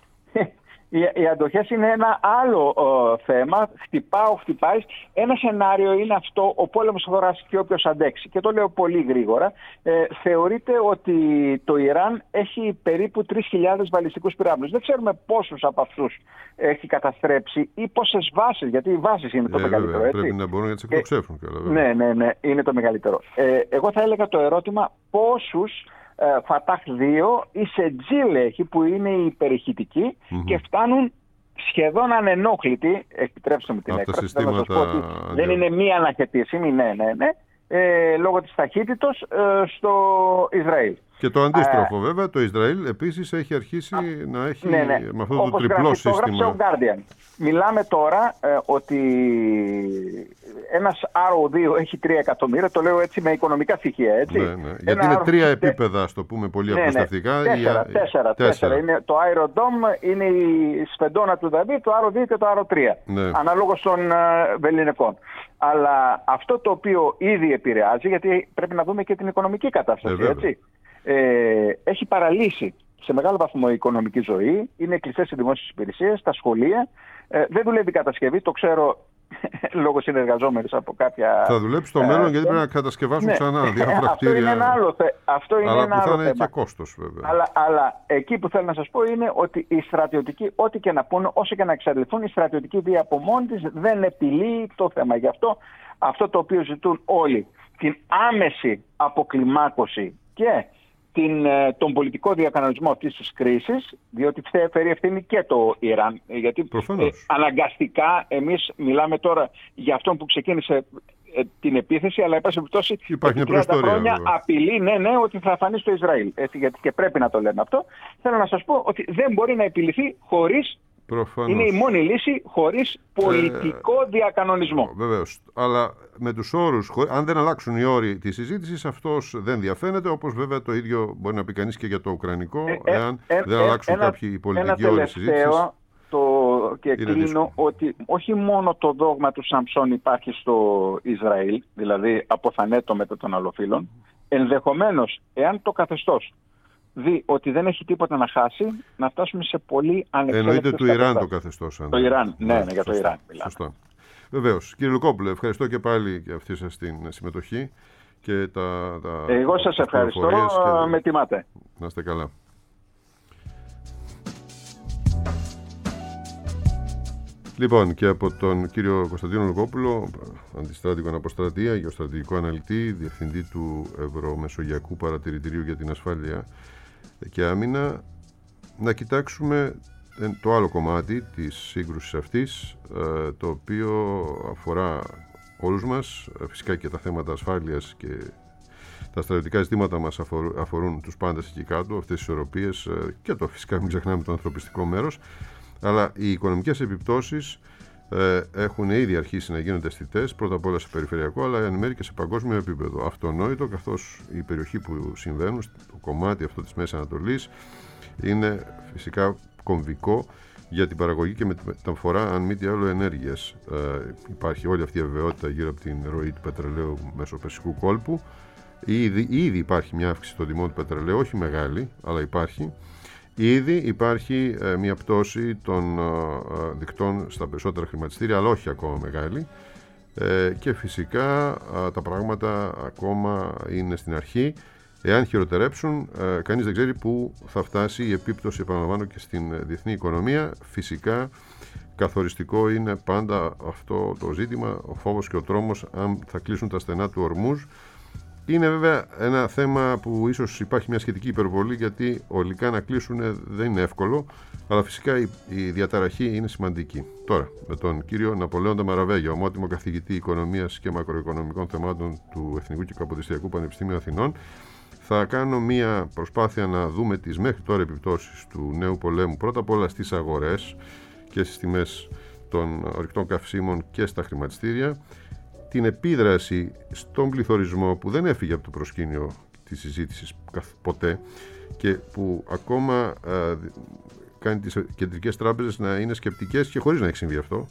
Οι, οι αντοχές είναι ένα άλλο ο, θέμα. Χτυπάω, χτυπάει. Ένα σενάριο είναι αυτό, ο πόλεμος θα δωράσει και όποιος αντέξει. Και το λέω πολύ γρήγορα. Ε, θεωρείται ότι το Ιράν έχει περίπου τρεις χιλιάδες βαλιστικούς πυράβλους. Δεν ξέρουμε πόσους από αυτούς έχει καταστρέψει ή πόσες βάσεις, γιατί οι βάσεις είναι το ε, μεγαλύτερο. Βέβαια, έτσι. πρέπει να μπορούν να τις εκτοξεύουν. Ε, ναι, ναι, ναι, είναι το μεγαλύτερο. Ε, εγώ θα έλεγα το ερώτημα πόσους Φατάχ δύο ή Σετζίλ έχει, που είναι η υπερηχητική mm-hmm. και φτάνουν σχεδόν ανενόχλητοι, επιτρέψτε μου την έκφραση, συστήματα... δεν είναι μία αναχαιτήσιμη, ναι, ναι, ναι, ε, λόγω της ταχύτητος ε, στο Ισραήλ. Και το αντίστροφο, ε, βέβαια, το Ισραήλ επίσης έχει αρχίσει α, να έχει ναι, ναι. με αυτό όπως το τριπλό γράφει, σύστημα. Το γράψε ο Guardian. Μιλάμε τώρα ε, ότι ένας αρ ο δύο έχει τρία εκατομμύρια, το λέω έτσι με οικονομικά στοιχεία, έτσι. Ναι, ναι. Γιατί είναι τρία επίπεδα, ας το πούμε πολύ ναι, απλουστευτικά. Ναι, τέσσερα, τέσσερα, τέσσερα. τέσσερα. Είναι το Iron Dome, είναι η σφεντόνα του Δαβίδ, το αρ ο δύο και το αρ ο τρία, ναι. αναλόγως των uh, βεληνικών. Αλλά αυτό το οποίο ήδη επηρεάζει, γιατί πρέπει να δούμε και την οικονομική κατάσταση, ε, έτσι. Ε, έχει παραλύσει σε μεγάλο βαθμό η οικονομική ζωή, είναι κλειστές οι δημόσιες υπηρεσίες, τα σχολεία, ε, δεν δουλεύει η κατασκευή, το ξέρω λόγω συνεργαζόμενης από κάποια... Θα δουλέψει στο μέλλον ε, γιατί πρέπει να κατασκευάσουν ναι, ξανά διάφορα αυτό κτίρια. Είναι ένα άλλο, θε... αυτό είναι αλλά ένα που άλλο θα είναι θέμα. Και κόστος βέβαια. Αλλά, αλλά εκεί που θέλω να σας πω είναι ότι οι στρατιωτικοί, ό,τι και να πούνε, όσο και να εξαντληθούν, η στρατιωτική βία από μόνη της δεν επιλύει το θέμα. Γι' αυτό αυτό το οποίο ζητούν όλοι, την άμεση αποκλιμάκωση και την, τον πολιτικό διακανονισμό αυτής της κρίσης, διότι φέρει ευθύνη και το Ιράν. Γιατί ε, αναγκαστικά εμείς μιλάμε τώρα για αυτόν που ξεκίνησε ε, την επίθεση, αλλά εν πάση περιπτώσει υπάρχει τριάντα χρόνια απειλεί ναι, ναι, ότι θα φανεί στο Ισραήλ. Έτσι, γιατί και πρέπει να το λέμε αυτό. Θέλω να σας πω ότι δεν μπορεί να επιληθεί χωρίς. Προφανώς. Είναι η μόνη λύση χωρίς πολιτικό ε, διακανονισμό. Βεβαίως. Αλλά με τους όρους, αν δεν αλλάξουν οι όροι της συζήτησης, αυτός δεν διαφαίνεται, όπως βέβαια το ίδιο μπορεί να πει κανείς και για το ουκρανικό, ε, εάν ε, δεν ε, αλλάξουν ένα, κάποιοι πολιτικοί όροι της συζήτησης. Το, και κλείνω ότι όχι μόνο το δόγμα του Σαμψόν υπάρχει στο Ισραήλ, δηλαδή αποθανέτω μετά των αλλοφύλων, ενδεχομένως, εάν το καθεστώς δει ότι δεν έχει τίποτα να χάσει, να φτάσουμε σε πολύ ανεξέλεγκτες. Εννοείται του Ιράν το καθεστώς. Το Ιράν, ναι, ναι, ναι, για το Ιράν μιλάμε. Σωστά. Βεβαίως. Κύριε Λουκόπουλε, ευχαριστώ και πάλι για αυτή σας την συμμετοχή. Και τα, τα, Εγώ σας ευχαριστώ, και... με τιμάτε. Να είστε καλά. Λοιπόν, και από τον κύριο Κωνσταντίνο Λουκόπουλο, αντιστράτηγο αναποστρατεία, γεωστρατηγικό αναλυτή, διευθυντή του Ευρωμεσογειακού Παρατηρητηρίου για την Ασφάλεια και Άμυνα, να κοιτάξουμε το άλλο κομμάτι της σύγκρουσης αυτής, το οποίο αφορά όλους μας, φυσικά και τα θέματα ασφάλειας και τα στρατιωτικά ζητήματα μας αφορούν, αφορούν τους πάντες εκεί κάτω, αυτές τις ισορροπίες και το φυσικά μην ξεχνάμε το ανθρωπιστικό μέρος, αλλά οι οικονομικές επιπτώσεις ε, έχουν ήδη αρχίσει να γίνονται αισθητές, πρώτα απ' όλα σε περιφερειακό, αλλά εν μέρει και σε παγκόσμιο επίπεδο. Αυτονόητο, καθώς η περιοχή που συμβαίνουν, το κομμάτι αυτό της Μέσης Ανατολής, είναι φυσικά κομβικό για την παραγωγή και μεταφορά, αν μη τι άλλο, ενέργειας. Ε, υπάρχει όλη αυτή η αβεβαιότητα γύρω από την ροή του πετρελαίου μέσω Περσικού κόλπου. Ήδη, ήδη υπάρχει μια αύξηση των τιμών του πετρελαίου, όχι μεγάλη, αλλά υπάρχει. Ήδη υπάρχει ε, μια πτώση των ε, δικτών στα περισσότερα χρηματιστήρια, αλλά όχι ακόμα μεγάλη. Ε, και φυσικά ε, τα πράγματα ακόμα είναι στην αρχή. Εάν χειροτερέψουν, ε, κανείς δεν ξέρει πού θα φτάσει η επίπτωση, επαναλαμβάνω, και στην διεθνή οικονομία. Φυσικά καθοριστικό είναι πάντα αυτό το ζήτημα, ο φόβος και ο τρόμος, αν θα κλείσουν τα στενά του Ορμούζ. Είναι βέβαια ένα θέμα που ίσως υπάρχει μια σχετική υπερβολή, γιατί ολικά να κλείσουν δεν είναι εύκολο, αλλά φυσικά η, η διαταραχή είναι σημαντική. Τώρα, με τον κύριο Ναπολέοντα Μαραβέγια, ομότιμο καθηγητή οικονομίας και μακροοικονομικών θεμάτων του Εθνικού και Καποδιστριακού Πανεπιστημίου Αθηνών, θα κάνω μια προσπάθεια να δούμε τις μέχρι τώρα επιπτώσεις του νέου πολέμου, πρώτα απ' όλα στις αγορές και στις τιμές των ορυκτών καυσίμων και στα χρηματιστήρια, την επίδραση στον πληθωρισμό που δεν έφυγε από το προσκήνιο της συζήτησης ποτέ και που ακόμα ε, κάνει τις κεντρικές τράπεζες να είναι σκεπτικές και χωρίς να έχει συμβεί αυτό.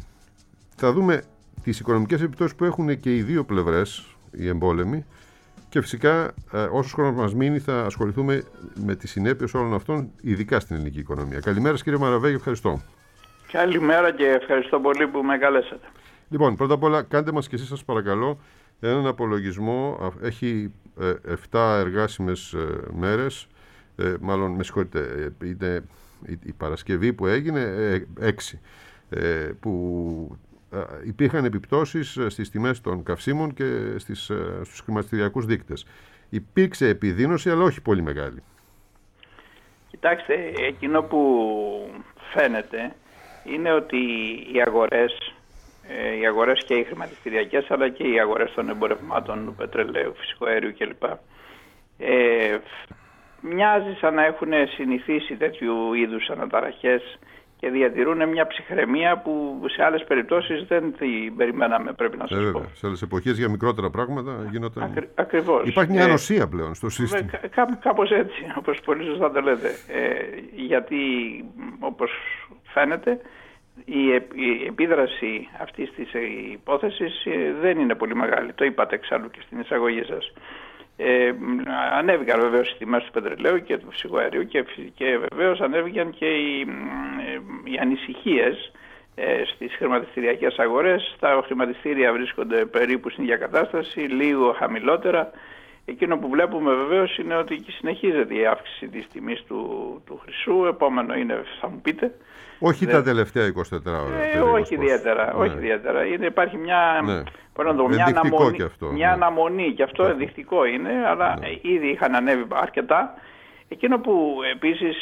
Θα δούμε τις οικονομικές επιπτώσεις που έχουν και οι δύο πλευρές, οι εμπόλεμοι, και φυσικά ε, όσο χρόνο μας μείνει θα ασχοληθούμε με τις συνέπειες όλων αυτών, ειδικά στην ελληνική οικονομία. Καλημέρα κύριε Μαραβέγη, ευχαριστώ. Καλημέρα και ευχαριστώ πολύ που με καλέσατε. Λοιπόν, πρώτα απ' όλα κάντε μας και εσείς, σας παρακαλώ, έναν απολογισμό. Έχει ε, εφτά εργάσιμες ε, μέρες, ε, μάλλον με συγχωρείτε, ε, είναι η, η Παρασκευή που έγινε, ε, έξι, ε, που ε, υπήρχαν επιπτώσεις στις τιμές των καυσίμων και στις, ε, στους χρηματιστηριακούς δείκτες. Υπήρξε επιδείνωση, αλλά όχι πολύ μεγάλη. Κοιτάξτε, εκείνο που φαίνεται είναι ότι οι αγορές, οι αγορές και οι χρηματιστηριακές, αλλά και οι αγορές των εμπορευμάτων του πετρελαίου, φυσικού αερίου κλπ. Ε, μοιάζει σαν να έχουν συνηθίσει τέτοιου είδους αναταραχές και διατηρούν μια ψυχραιμία που σε άλλες περιπτώσεις δεν την περιμέναμε, πρέπει να σας ε, πω. Σε άλλες εποχές για μικρότερα πράγματα γίνονταν... Ακρι, ακριβώς. Υπάρχει μια ανοσία ε, πλέον στο σύστημα. Ε, κά, κάπως έτσι, όπως πολύ σωστά το λέτε. Ε, γιατί, όπως φαίνεται, η, η επίδραση αυτής της υπόθεσης δεν είναι πολύ μεγάλη. Το είπατε εξάλλου και στην εισαγωγή σας. Ε, ανέβηκαν βεβαίως οι τιμές του πετρελαίου και του φυσικού αερίου και, και βεβαίως ανέβηκαν και οι, οι ανησυχίες ε, στις χρηματιστηριακές αγορές. Τα χρηματιστήρια βρίσκονται περίπου στην ίδια κατάσταση, λίγο χαμηλότερα. Εκείνο που βλέπουμε βεβαίως είναι ότι συνεχίζεται η αύξηση της τιμής του, του χρυσού. Επόμενο είναι, θα μου πείτε, όχι Δε... τα τελευταία είκοσι τέσσερα ώρα. Ε, όχι ιδιαίτερα. Ναι. Όχι ιδιαίτερα. Είναι, υπάρχει μια, ναι. το, μια, αναμονή, και αυτό, μια ναι. αναμονή και αυτό ενδεικτικό είναι, αλλά ναι. ήδη είχαν ανέβει αρκετά. Εκείνο που επίσης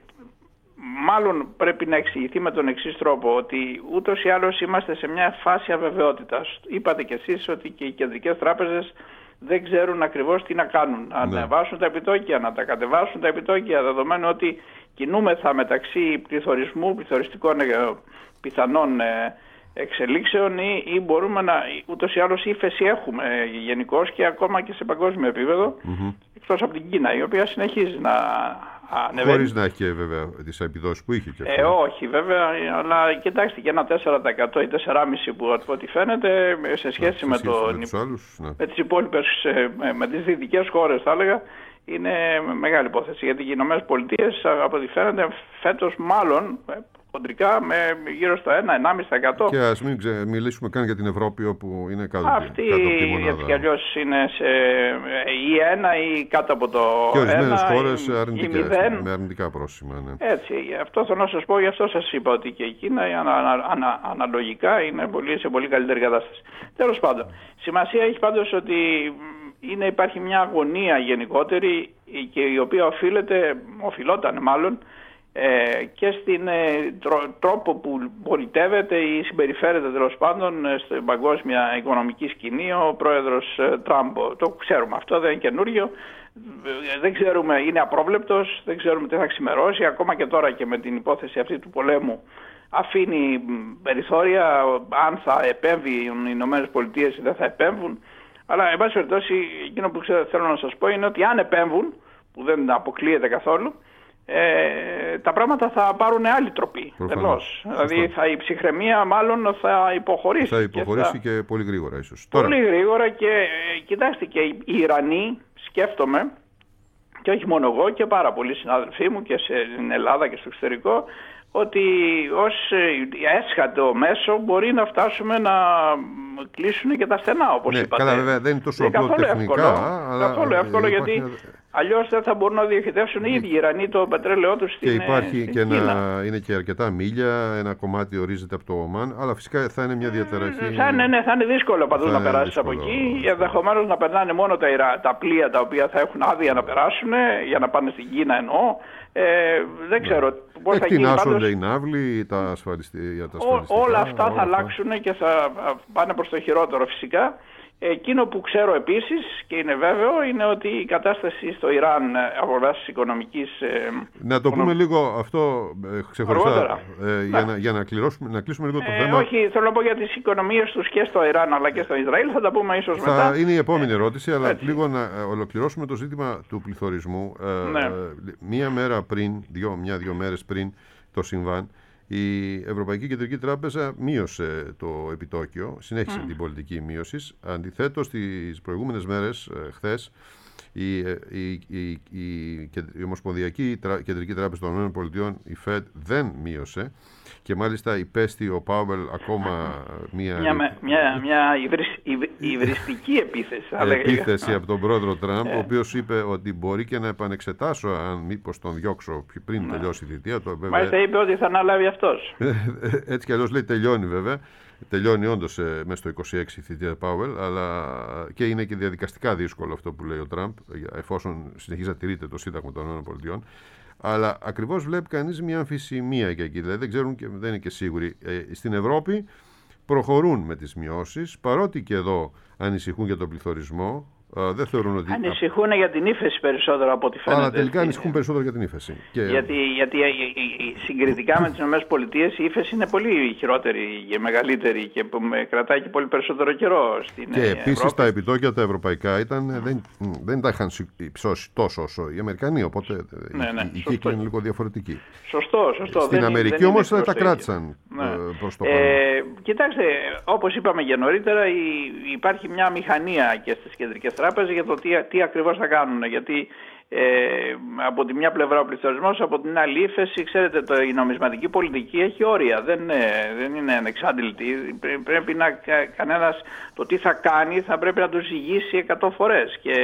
μάλλον πρέπει να εξηγηθεί με τον εξής τρόπο, ότι ούτως ή άλλως είμαστε σε μια φάση αβεβαιότητας. Είπατε κι εσείς ότι και οι κεντρικές τράπεζες δεν ξέρουν ακριβώς τι να κάνουν. Να ναι. ανεβάσουν τα επιτόκια, να τα κατεβάσουν τα επιτόκια, δεδομένου ότι κινούμεθα μεταξύ πληθωρισμού, πληθωριστικών πιθανών εξελίξεων ή, ή μπορούμε να, ούτως ή άλλως ύφεση έχουμε γενικώς και ακόμα και σε παγκόσμιο επίπεδο, mm-hmm. εκτός από την Κίνα, η οποία συνεχίζει να ανεβαίνει. Χωρίς να έχει βέβαια τις επιδόσεις που είχε και αυτό. Ε, όχι βέβαια, αλλά κοιτάξτε και ένα τέσσερα τοις εκατό ή τέσσερα κόμμα πέντε τοις εκατό που από ό,τι φαίνεται σε σχέση, σε με, σχέση το, με, τους άλλους, ναι. με τις υπόλοιπες, με, με τις δυτικές χώρες θα έλεγα, είναι μεγάλη υπόθεση, γιατί οι Ηνωμένες Πολιτείες από ό,τι φαίνεται φέτος μάλλον χοντρικά με γύρω στο ένα με ένα κόμμα πέντε τοις εκατό. Και ας μην ξε... μιλήσουμε καν για την Ευρώπη, όπου είναι κάτω, αυτή, κάτω από τη μονάδα. Έτσι κι αλλιώς είναι σε ή ένα ή κάτω από το και ένα. Και ορισμένες χώρες αρνητικές, με αρνητικά πρόσημα. Ναι. Έτσι, αυτό θέλω να σας πω, γι' αυτό σας είπα ότι και η Κίνα ανα, ανα, ανα, αναλογικά είναι πολύ, σε πολύ καλύτερη κατάσταση. Τέλος πάντων, σημασία έχει πάντως ότι είναι, υπάρχει μια αγωνία γενικότερη και η οποία οφείλεται, οφειλόταν μάλλον, ε, και στην ε, τρό, τρόπο που πολιτεύεται ή συμπεριφέρεται τέλος πάντων στην παγκόσμια οικονομική σκηνή ο πρόεδρος ε, Τραμπ. Το ξέρουμε, αυτό δεν είναι καινούριο. Δεν ξέρουμε, είναι απρόβλεπτος, δεν ξέρουμε τι θα ξημερώσει. Ακόμα και τώρα και με την υπόθεση αυτή του πολέμου αφήνει περιθώρια αν θα επέμβει οι Ηνωμένες Πολιτείες ή δεν θα επέμβουν. Αλλά εν πάση περιπτώσει εκείνο που ξέρω, θέλω να σας πω είναι ότι αν επέμβουν, που δεν αποκλείεται καθόλου, ε, τα πράγματα θα πάρουν άλλη τροπή. Δηλαδή θα, η ψυχραιμία μάλλον θα υποχωρήσει. Θα υποχωρήσει και, θα... και πολύ γρήγορα ίσως. Πολύ τώρα... γρήγορα και ε, κοιτάξτε, και οι Ιρανοί, σκέφτομαι, και όχι μόνο εγώ και πάρα πολλοί συνάδελφοί μου και στην Ελλάδα και στο εξωτερικό, ότι ως έσχατο μέσο μπορεί να φτάσουμε να κλείσουν και τα στενά, όπως ναι, είπατε. Καλά, βέβαια δεν είναι τόσο απλό τεχνικά. Εύκολο, αλλά καθόλου εύκολο, υπάρχει... γιατί αλλιώς δεν θα μπορούν να διοχετεύσουν οι ίδιοι οι Ιρανοί το πετρέλαιό τους στην Κίνα. Και υπάρχει στην και ένα, είναι και αρκετά μίλια, ένα κομμάτι ορίζεται από το Ομάν, αλλά φυσικά θα είναι μια διαταραχή. Θα είναι, ναι, θα είναι δύσκολο παντού να περάσει από εκεί. Ενδεχομένως να περνάνε μόνο τα, τα πλοία τα οποία θα έχουν άδεια να περάσουν, για να πάνε στην Κίνα εννοώ. Ε, δεν ξέρω ναι. πώς θα γίνει. Εκτινάσσονται οι ναύλοι, τα ασφαλιστικά. Όλα αυτά όλα θα αλλάξουν και θα πάνε προς το χειρότερο φυσικά. Εκείνο που ξέρω επίσης και είναι βέβαιο είναι ότι η κατάσταση στο Ιράν από βάσης οικονομικής... Ε, να το πούμε λίγο αυτό ε, ξεχωριστά ε, για, να, για να, κληρώσουμε, να κλείσουμε λίγο το ε, θέμα. Όχι, θέλω να πω για τις οικονομίες τους και στο Ιράν αλλά και στο Ισραήλ, θα τα πούμε ίσως θα μετά. Είναι η επόμενη ερώτηση, αλλά έτσι. Λίγο να ολοκληρώσουμε το ζήτημα του πληθωρισμού. Ε, ναι. Μία μέρα πριν, δύο, μια-δύο μέρες πριν το συμβάν, η Ευρωπαϊκή Κεντρική Τράπεζα μείωσε το επιτόκιο, συνέχισε mm. την πολιτική μείωση. Αντιθέτως, τις προηγούμενες μέρες, χθες, η, η, η, η, η Ομοσπονδιακή Κεντρική Τράπεζα των ΗΠΑ, η Fed, δεν μείωσε και μάλιστα υπέστη ο Πάουελ ακόμα μια... Μια, μια, μια υβρισ, υβ, υβριστική επίθεση. Επίθεση από τον πρόεδρο Τραμπ, ο οποίος είπε ότι μπορεί και να επανεξετάσω αν μήπως τον διώξω πριν ναι. τελειώσει η θητεία. Μάλιστα είπε ότι θα αναλάβει αυτός. Έτσι κι αλλιώς λέει τελειώνει βέβαια. Τελειώνει όντως ε, μέσα στο είκοσι έξι η θητεία Πάουελ, αλλά και είναι και διαδικαστικά δύσκολο αυτό που λέει ο Τραμπ, εφόσον συνεχίζει να τηρείται το Σύνταγμα των ΗΠΑ. Αλλά ακριβώς βλέπει κανείς μια αμφισημία και εκεί, δηλαδή δεν ξέρουν και δεν είναι και σίγουροι. Ε, στην Ευρώπη προχωρούν με τις μειώσεις, παρότι και εδώ ανησυχούν για τον πληθωρισμό. Uh, δεν θεωρούν ότι... Ανησυχούν για την ύφεση περισσότερο από ό,τι φαίνεται. Αλλά τελικά ανησυχούν περισσότερο για την ύφεση. Και... Γιατί, γιατί συγκριτικά με τις ΗΠΑ η ύφεση είναι πολύ χειρότερη και μεγαλύτερη και κρατάει και πολύ περισσότερο καιρό στην Και επίσης τα επιτόκια τα ευρωπαϊκά ήταν, δεν, δεν τα είχαν υψώσει τόσο όσο οι Αμερικανοί, οπότε ναι, ναι, η κύκλη είναι λίγο διαφορετική. Σωστό, σωστό. Στην δεν, Αμερική δεν όμως τα κράτησαν ναι. προς το παρόν. Ε, κοιτάξτε, όπως είπαμε και νωρίτερα, η, υπάρχει μια μηχανία και στις κεντρικές τράπεζες για το τι, τι ακριβώς θα κάνουν. Γιατί ε, από τη μια πλευρά ο πληθωρισμός, από την άλλη ύφεση, ξέρετε, το, η νομισματική πολιτική έχει όρια. Δεν, ε, δεν είναι ανεξάντλητη. Πρέπει να κανένας το τι θα κάνει θα πρέπει να το ζυγίσει εκατό φορές. Και,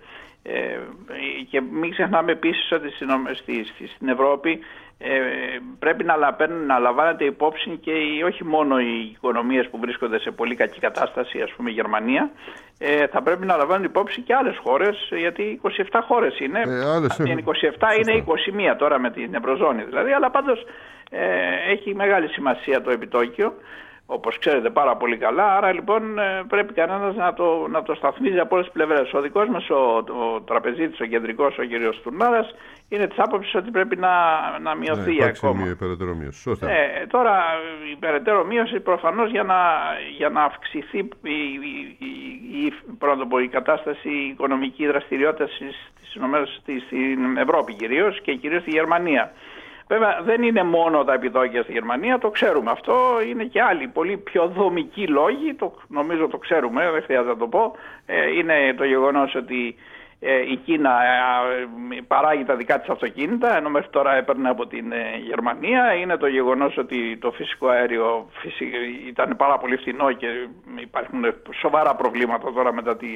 ε, και μην ξεχνάμε επίσης ότι στη, στη, στην Ευρώπη Ε, πρέπει να, να λαμβάνεται υπόψη και οι, όχι μόνο οι οικονομίες που βρίσκονται σε πολύ κακή κατάσταση, ας πούμε η Γερμανία, ε, θα πρέπει να λαμβάνουν υπόψη και άλλες χώρες, γιατί είκοσι επτά χώρες είναι, ε, άλλες, είναι είκοσι επτά σωστά. Είναι είκοσι μία τώρα με την Ευρωζώνη δηλαδή, αλλά πάντως ε, έχει μεγάλη σημασία το επιτόκιο, όπως ξέρετε πάρα πολύ καλά, άρα λοιπόν πρέπει κανένας να το, να το σταθμίζει από όλες τις πλευρές. Ο δικός μας ο, ο τραπεζίτης, ο κεντρικός, ο κ. Τουρνάρας, είναι της άποψης ότι πρέπει να, να μειωθεί ναι, ακόμα. Μια περαιτέρω μείωση. Σωστά. Ε, τώρα η περαιτέρω μείωση προφανώς για να, για να αυξηθεί η, η, η, η, η κατάσταση η οικονομική δραστηριότητα στην Ευρώπη κυρίως και κυρίως στη Γερμανία. Βέβαια δεν είναι μόνο τα επιτόκια στη Γερμανία, το ξέρουμε αυτό, είναι και άλλοι πολύ πιο δομικοί λόγοι, το, νομίζω το ξέρουμε, δεν χρειάζεται να το πω. Ε, είναι το γεγονός ότι ε, η Κίνα ε, παράγει τα δικά της αυτοκίνητα, ενώ μέχρι τώρα έπαιρνε από την ε, Γερμανία. Είναι το γεγονός ότι το φυσικό αέριο φυσι, ήταν πάρα πολύ φθηνό και υπάρχουν σοβαρά προβλήματα τώρα μετά την,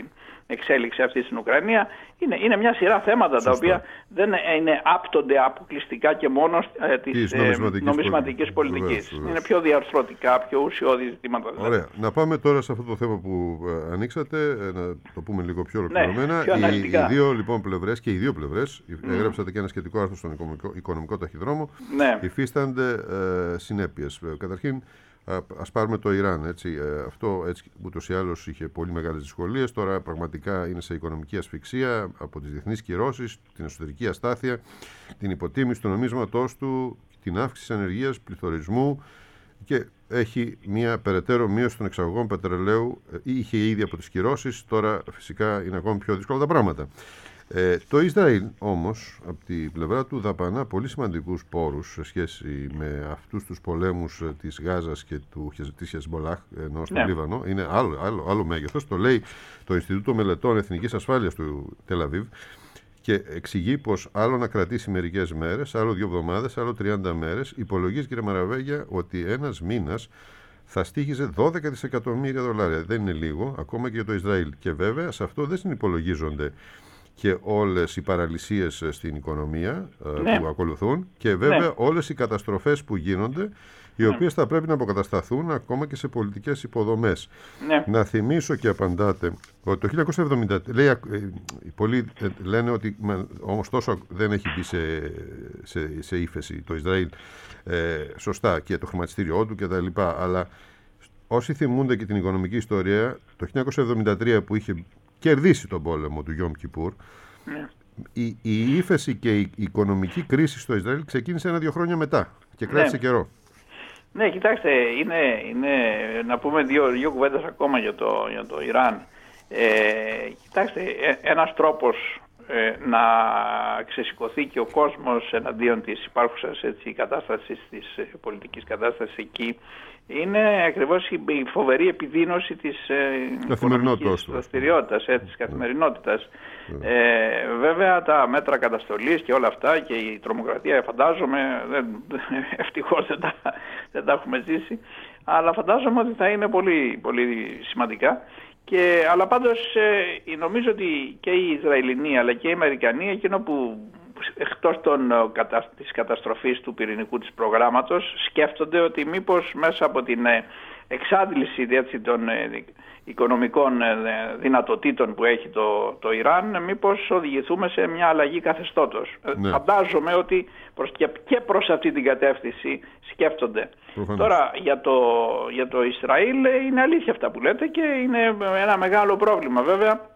εξέλιξη αυτή στην Ουκρανία. Είναι, είναι μια σειρά θέματα Σωστά. τα οποία δεν είναι άπτονται αποκλειστικά και μόνο ε, της ε, νομισματικής, νομισματικής πολιτικής. Βεβαίως, βεβαίως. Είναι πιο διαρθρωτικά, πιο ουσιώδη ζητήματα. Δηλαδή. Ωραία. Να πάμε τώρα σε αυτό το θέμα που ε, ανοίξατε, ε, να το πούμε λίγο πιο ολοκληρωμένα. Ναι, οι, οι δύο λοιπόν πλευρές και οι δύο πλευρές, mm. έγραψατε και ένα σχετικό άρθρο στον οικονομικό, οικονομικό ταχυδρόμο, ναι. υφίστανται ε, συνέπειες. Καταρχήν, ας πάρουμε το Ιράν, έτσι. Αυτό έτσι ούτως ή άλλως είχε πολύ μεγάλες δυσκολίες. Τώρα πραγματικά είναι σε οικονομική ασφυξία από τις διεθνείς κυρώσεις, την εσωτερική αστάθεια, την υποτίμηση του νομίσματός του, την αύξηση της ανεργίας, πληθωρισμού και έχει μια περαιτέρω μείωση των εξαγωγών πετρελαίου. Είχε ήδη από τις κυρώσεις, τώρα φυσικά είναι ακόμη πιο δύσκολα τα πράγματα. Ε, το Ισραήλ όμως από την πλευρά του δαπανά πολύ σημαντικούς πόρους σε σχέση με αυτούς τους πολέμους της Γάζας και του, της Χεσμολάχ ενώ στο ναι. Λίβανο. Είναι άλλο, άλλο, άλλο μέγεθος. Το λέει το Ινστιτούτο Μελετών Εθνικής Ασφάλειας του Τελαβίβ και εξηγεί πως άλλο να κρατήσει μερικές μέρες, άλλο δύο εβδομάδες, άλλο τριάντα μέρες. Υπολογίζει, κύριε Μαραβέγια, ότι ένας μήνας θα στοίχιζε δώδεκα δισεκατομμύρια δολάρια. Δεν είναι λίγο, ακόμα και για το Ισραήλ. Και βέβαια σε αυτό δεν συνυπολογίζονται και όλες οι παραλυσίες στην οικονομία ναι. που ακολουθούν και βέβαια ναι. όλες οι καταστροφές που γίνονται, οι ναι. οποίες θα πρέπει να αποκατασταθούν ακόμα και σε πολιτικές υποδομές. Ναι. Να θυμίσω και απαντάτε ότι το χίλια εννιακόσια εβδομήντα λέει, πολλοί λένε ότι όμως τόσο δεν έχει μπει σε, σε, σε ύφεση το Ισραήλ ε, σωστά και το χρηματιστήριό του και τα λοιπά, αλλά όσοι θυμούνται και την οικονομική ιστορία, το χίλια εννιακόσια εβδομήντα τρία που είχε κερδίσει τον πόλεμο του Γιόμ Κιπούρ, ναι. η, η ύφεση και η οικονομική κρίση στο Ισραήλ ξεκίνησε ένα-δύο χρόνια μετά και κράτησε ναι. καιρό. Ναι, κοιτάξτε, είναι, είναι, να πούμε δύο, δύο κουβέντες ακόμα για το, για το Ιράν. Ε, κοιτάξτε, ένας τρόπος ε, να ξεσηκωθεί και ο κόσμος εναντίον της υπάρχουσας έτσι, κατάστασης, της ε, πολιτικής κατάστασης εκεί, είναι ακριβώς η φοβερή επιδείνωση της ε, οικονομικής δραστηριότητας, ε, της καθημερινότητας. Yeah. Ε, βέβαια τα μέτρα καταστολής και όλα αυτά και η τρομοκρατία φαντάζομαι, δεν, ευτυχώς δεν τα, δεν τα έχουμε ζήσει, αλλά φαντάζομαι ότι θα είναι πολύ, πολύ σημαντικά. Και, αλλά πάντως ε, νομίζω ότι και οι Ισραηλινοί αλλά και οι Αμερικανοί, εκείνο που εκτός των, κατα, της καταστροφής του πυρηνικού της προγράμματος, σκέφτονται ότι μήπως μέσα από την ε, εξάντληση έτσι, των ε, οικονομικών ε, δυνατοτήτων που έχει το, το Ιράν, μήπως οδηγηθούμε σε μια αλλαγή καθεστώτος. Ναι. Φαντάζομαι ότι προς, και, και προς αυτή την κατεύθυνση σκέφτονται. Προφανώς. Τώρα για το, για το Ισραήλ είναι αλήθεια αυτά που λέτε και είναι ένα μεγάλο πρόβλημα βέβαια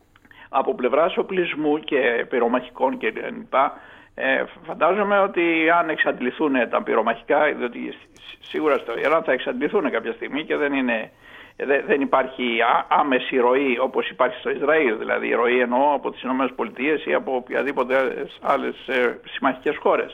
από πλευράς οπλισμού και πυρομαχικών και λοιπά. Ε, φαντάζομαι ότι αν εξαντληθούν τα πυρομαχικά, διότι σίγουρα στο Ιράν θα εξαντληθούν κάποια στιγμή και δεν, είναι, δεν, δεν υπάρχει άμεση ροή όπως υπάρχει στο Ισραήλ, δηλαδή η ροή εννοώ από τις ΗΠΑ ή από οποιαδήποτε άλλες ε, συμμαχικές χώρες.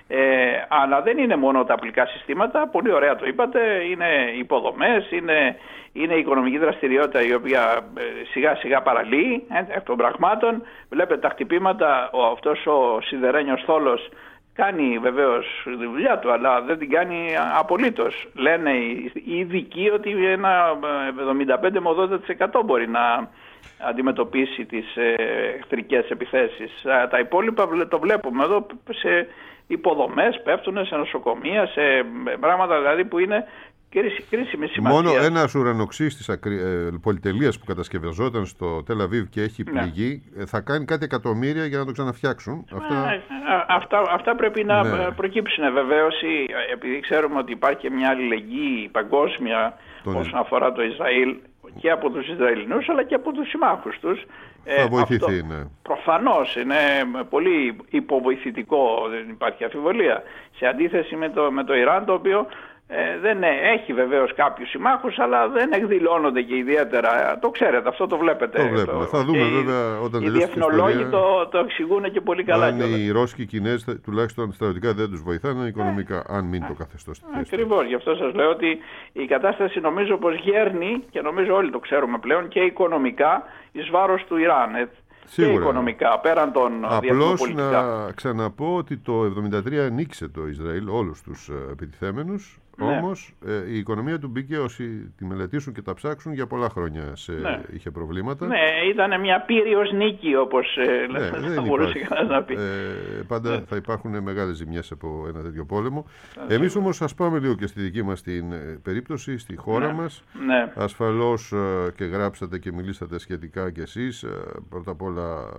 Ε, αλλά δεν είναι μόνο τα απλικά συστήματα, πολύ ωραία το είπατε, είναι υποδομές, είναι, είναι η οικονομική δραστηριότητα η οποία ε, σιγά σιγά παραλύει ε, εκ των πραγμάτων. Βλέπετε τα χτυπήματα, ο, αυτός ο σιδερένιος θόλος κάνει βεβαίως τη δουλειά του, αλλά δεν την κάνει απολύτως. Λένε οι, οι ειδικοί ότι ένα εβδομήντα πέντε με ογδόντα τοις εκατό μπορεί να αντιμετωπίσει τις ε, εχθρικές επιθέσεις. Τα υπόλοιπα το βλέπουμε εδώ σε υποδομές, πέφτουν σε νοσοκομεία, σε πράγματα δηλαδή που είναι κρίσιμη σημασία. Μόνο ένας ουρανοξύστης ε, πολυτελείας που κατασκευαζόταν στο Τελαβίβ και έχει πληγεί, ναι. θα κάνει κάτι εκατομμύρια για να το ξαναφτιάξουν. Αυτά, ε, αυτά, αυτά πρέπει να ναι. προκύψουν βεβαίως, επειδή ξέρουμε ότι υπάρχει μια αλληλεγγύη παγκόσμια Τον... όσον αφορά το Ισραήλ και από τους Ισραηλινούς αλλά και από τους συμμάχους τους. Θα βοηθηθεί, αυτό, ναι. Προφανώς είναι πολύ υποβοηθητικό, δεν υπάρχει αμφιβολία, σε αντίθεση με το, με το Ιράν, το οποίο ε, δεν έχει βεβαίως κάποιους συμμάχους, αλλά δεν εκδηλώνονται και ιδιαίτερα. Το ξέρετε, αυτό το βλέπετε. Το βλέπουμε. Το, θα δούμε βέβαια όταν οι διεθνολόγοι το, το εξηγούν και πολύ καλά. Αν οι Ρώσοι και οι Κινέζοι τουλάχιστον στρατιωτικά δεν τους βοηθάνε οικονομικά, ε, αν μην ε, το καθεστώς. Ακριβώς, γι' αυτό σας λέω ότι η κατάσταση νομίζω πως γέρνει και νομίζω όλοι το ξέρουμε πλέον και οικονομικά εις βάρος του Ιράν. Έτσι. Σίγουρα. Και οικονομικά, πέραν των απλώς να ξαναπώ ότι το εβδομήντα τρία νίκησε το Ισραήλ όλους τους επιτιθέμενους, Ναι. Όμως ε, η οικονομία του μπήκε, όσοι τη μελετήσουν και τα ψάξουν, για πολλά χρόνια σε, ναι. είχε προβλήματα. Ναι, ήταν μια πύριος νίκη, όπως ε, ναι, θα μπορούσε κανένας να πει. Ε, πάντα ναι. θα υπάρχουν μεγάλες ζημιές από ένα τέτοιο πόλεμο. Ναι. Εμείς όμως ας πάμε λίγο και στη δική μας την περίπτωση, στη χώρα ναι. μας. Ναι. Ασφαλώς ε, και γράψατε και μιλήσατε σχετικά κι εσείς. Ε, πρώτα απ' όλα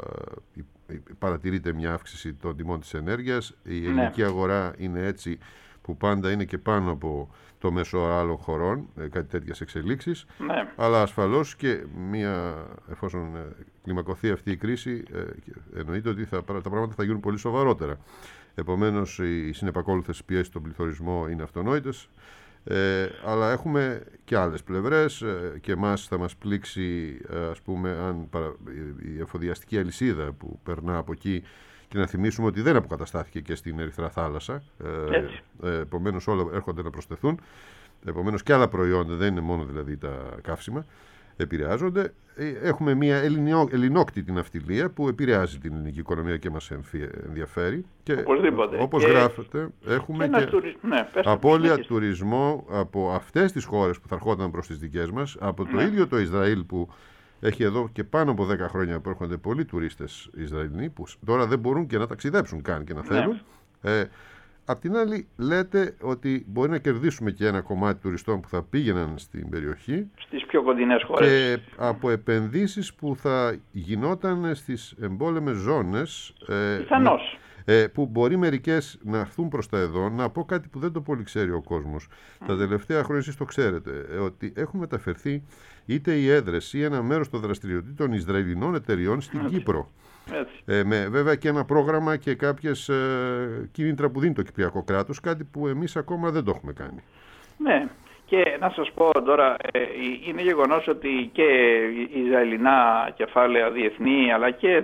ε, παρατηρείται μια αύξηση των τιμών της ενέργειας. Η ελληνική ναι. αγορά είναι έτσι που πάντα είναι και πάνω από το μέσο άλλων χωρών, κάτι τέτοιες εξελίξεις. Ναι. Αλλά ασφαλώς και μια, εφόσον κλιμακωθεί αυτή η κρίση, εννοείται ότι θα, τα πράγματα θα γίνουν πολύ σοβαρότερα. Επομένως, οι συνεπακόλουθες πιέσεις στον πληθωρισμό είναι αυτονόητες. Ε, αλλά έχουμε και άλλες πλευρές ε, και εμάς θα μας πλήξει, ε, ας πούμε, αν παρα, η εφοδιαστική αλυσίδα που περνά από εκεί. Και να θυμίσουμε ότι δεν αποκαταστάθηκε και στην Ερυθρά Θάλασσα. Ε, ε, επομένως όλα έρχονται να προσθεθούν. Επομένως και άλλα προϊόντα, δεν είναι μόνο δηλαδή τα καύσιμα, επηρεάζονται. Έχουμε μια ελληνιό, ελληνόκτητη ναυτιλία που επηρεάζει την ελληνική οικονομία και μας ενδιαφέρει. Και όπως και... γράφεται, έχουμε και, και τουρι... ναι, απώλεια ναι, τουρισμού από αυτές τις χώρες που θα ερχόταν προς τις δικές μας, από το ναι. ίδιο το Ισραήλ που έχει εδώ και πάνω από δέκα χρόνια που έρχονται πολλοί τουρίστες Ισραηλινοί που τώρα δεν μπορούν και να ταξιδέψουν καν και να θέλουν. Ναι. Ε, απ' την άλλη λέτε ότι μπορεί να κερδίσουμε και ένα κομμάτι τουριστών που θα πήγαιναν στην περιοχή. Στις πιο κοντινές χώρες. Και από επενδύσεις που θα γινόταν στις εμπόλεμες ζώνες. Πιθανώς. Ε, που μπορεί μερικές να έρθουν προς τα εδώ. Να πω κάτι που δεν το πολύ ξέρει ο κόσμος. Mm. Τα τελευταία χρόνια εσείς το ξέρετε, ε, ότι έχουν μεταφερθεί είτε οι έδρες ή ένα μέρος των δραστηριοτήτων Ισραηλινών εταιριών στην Έτσι. Κύπρο. Έτσι. Ε, με βέβαια και ένα πρόγραμμα και κάποιες ε, κίνητρα που δίνει το κυπριακό κράτος, κάτι που εμείς ακόμα δεν το έχουμε κάνει. Ναι. Και να σας πω τώρα, ε, είναι γεγονός ότι και Ισραηλινά κεφάλαια διεθνή, αλλά και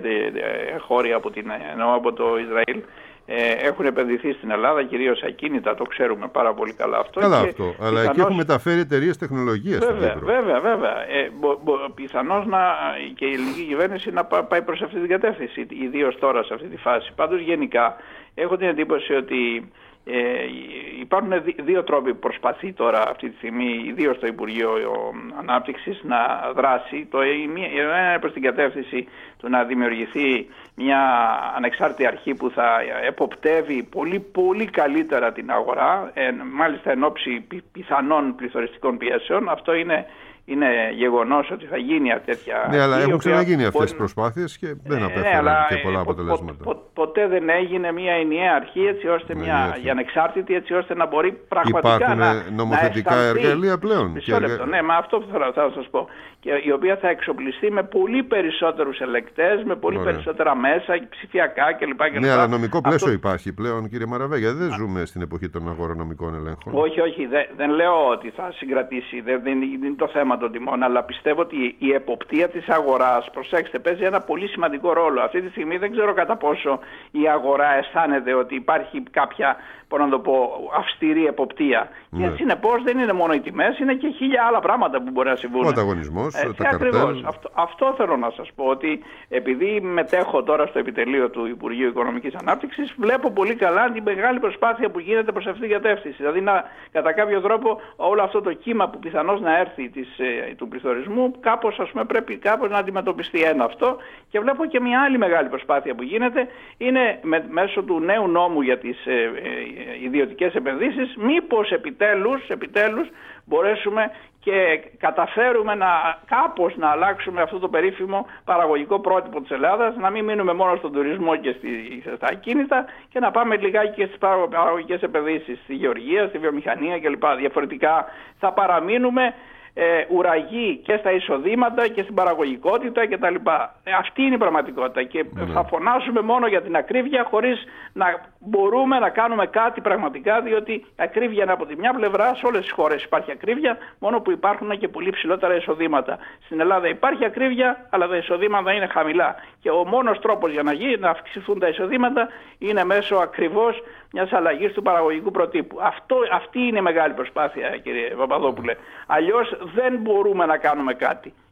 χώρια από, την, εννοώ από το Ισραήλ, ε, έχουν επενδυθεί στην Ελλάδα, κυρίως ακίνητα, το ξέρουμε πάρα πολύ καλά αυτό. Καλά και αυτό, πιθανώς... αλλά εκεί έχουν μεταφέρει εταιρείες τεχνολογίας. Βέβαια, βέβαια, βέβαια. Ε, μπο, μπο, πιθανώς να, και η ελληνική κυβέρνηση να πάει προς αυτή την κατεύθυνση, ιδίως τώρα σε αυτή τη φάση. Πάντως γενικά έχω την εντύπωση ότι Ε, υπάρχουν δύο τρόποι που προσπαθεί τώρα αυτή τη στιγμή, ιδίως το Υπουργείο Ανάπτυξης, να δράσει. Το ένα είναι προς την κατεύθυνση του να δημιουργηθεί μια ανεξάρτητη αρχή που θα εποπτεύει πολύ πολύ καλύτερα την αγορά, ε, μάλιστα εν ώψη πι, πιθανών πληθωριστικών πιέσεων. Αυτό είναι Είναι γεγονός ότι θα γίνει τέτοια. Ναι, αλλά έχουν ξαναγίνει αυτές τις προσπάθειες και δεν απέφεραν ναι, και πολλά πο, αποτελέσματα. Πο, πο, ποτέ δεν έγινε μια ενιαία αρχή έτσι ώστε ναι, μια για ανεξάρτητη, έτσι ώστε να μπορεί πραγματικά υπάρχουν να. Υπάρχουν νομοθετικά να εργαλεία πλέον. Μισό λεπτό. Ναι, μα αυτό θα, θα σας πω. Και η οποία θα εξοπλιστεί με πολύ περισσότερους ελεκτές, με πολύ Ωραία. περισσότερα μέσα, ψηφιακά κλπ. Ναι, αλλά νομικό πλαίσιο αυτό... υπάρχει πλέον, κύριε Μαραβέγια. Δεν ζούμε στην εποχή των αγορονομικών ελέγχων. Όχι, όχι. Δεν, δεν λέω ότι θα συγκρατήσει. Δεν, δεν είναι το θέμα των τιμών, αλλά πιστεύω ότι η εποπτεία της αγοράς, προσέξτε, παίζει ένα πολύ σημαντικό ρόλο. Αυτή τη στιγμή δεν ξέρω κατά πόσο η αγορά αισθάνεται ότι υπάρχει κάποια, πώς να το πω, αυστηρή εποπτεία. Ναι. Και συνεπώς δεν είναι μόνο οι τιμές, είναι και χίλια άλλα πράγματα που μπορεί να συμβούν. Ο ανταγωνισμός, ε, τα καρτέλ. Αυτό, αυτό θέλω να σας πω, ότι επειδή μετέχω τώρα στο επιτελείο του Υπουργείου Οικονομικής Ανάπτυξης, βλέπω πολύ καλά την μεγάλη προσπάθεια που γίνεται προς αυτήν την κατεύθυνση. Δηλαδή, να, κατά κάποιο τρόπο, όλο αυτό το κύμα που πιθανώς να έρθει της, ε, του πληθωρισμού, κάπως, ας πούμε, πρέπει κάπως να αντιμετωπιστεί ένα αυτό. Και βλέπω και μια άλλη μεγάλη προσπάθεια που γίνεται, είναι με, μέσω του νέου νόμου για τις ε, ε, ιδιωτικές επενδύσεις, μήπως επιτέλους, επιτέλους μπορέσουμε και καταφέρουμε να κάπως να αλλάξουμε αυτό το περίφημο παραγωγικό πρότυπο της Ελλάδας, να μην μείνουμε μόνο στον τουρισμό και στη, στα ακίνητα και να πάμε λιγάκι και στις παραγωγικές επενδύσεις, στη γεωργία, στη βιομηχανία κλπ. Διαφορετικά θα παραμείνουμε ε, ουραγοί και στα εισοδήματα και στην παραγωγικότητα κτλ. Ε, αυτή είναι η πραγματικότητα και mm. θα φωνάσουμε μόνο για την ακρίβεια χωρίς να μπορούμε να κάνουμε κάτι πραγματικά, διότι η ακρίβεια είναι από τη μια πλευρά, σε όλες τις χώρες υπάρχει ακρίβεια, μόνο που υπάρχουν και πολύ ψηλότερα εισοδήματα. Στην Ελλάδα υπάρχει ακρίβεια, αλλά τα εισοδήματα είναι χαμηλά. Και ο μόνος τρόπος για να, γίνει, να αυξηθούν τα εισοδήματα είναι μέσω ακριβώς μιας αλλαγής του παραγωγικού προτύπου. Αυτό, αυτή είναι η μεγάλη προσπάθεια, κύριε Παπαδόπουλε. Αλλιώς δεν μπορούμε να κάνουμε κάτι.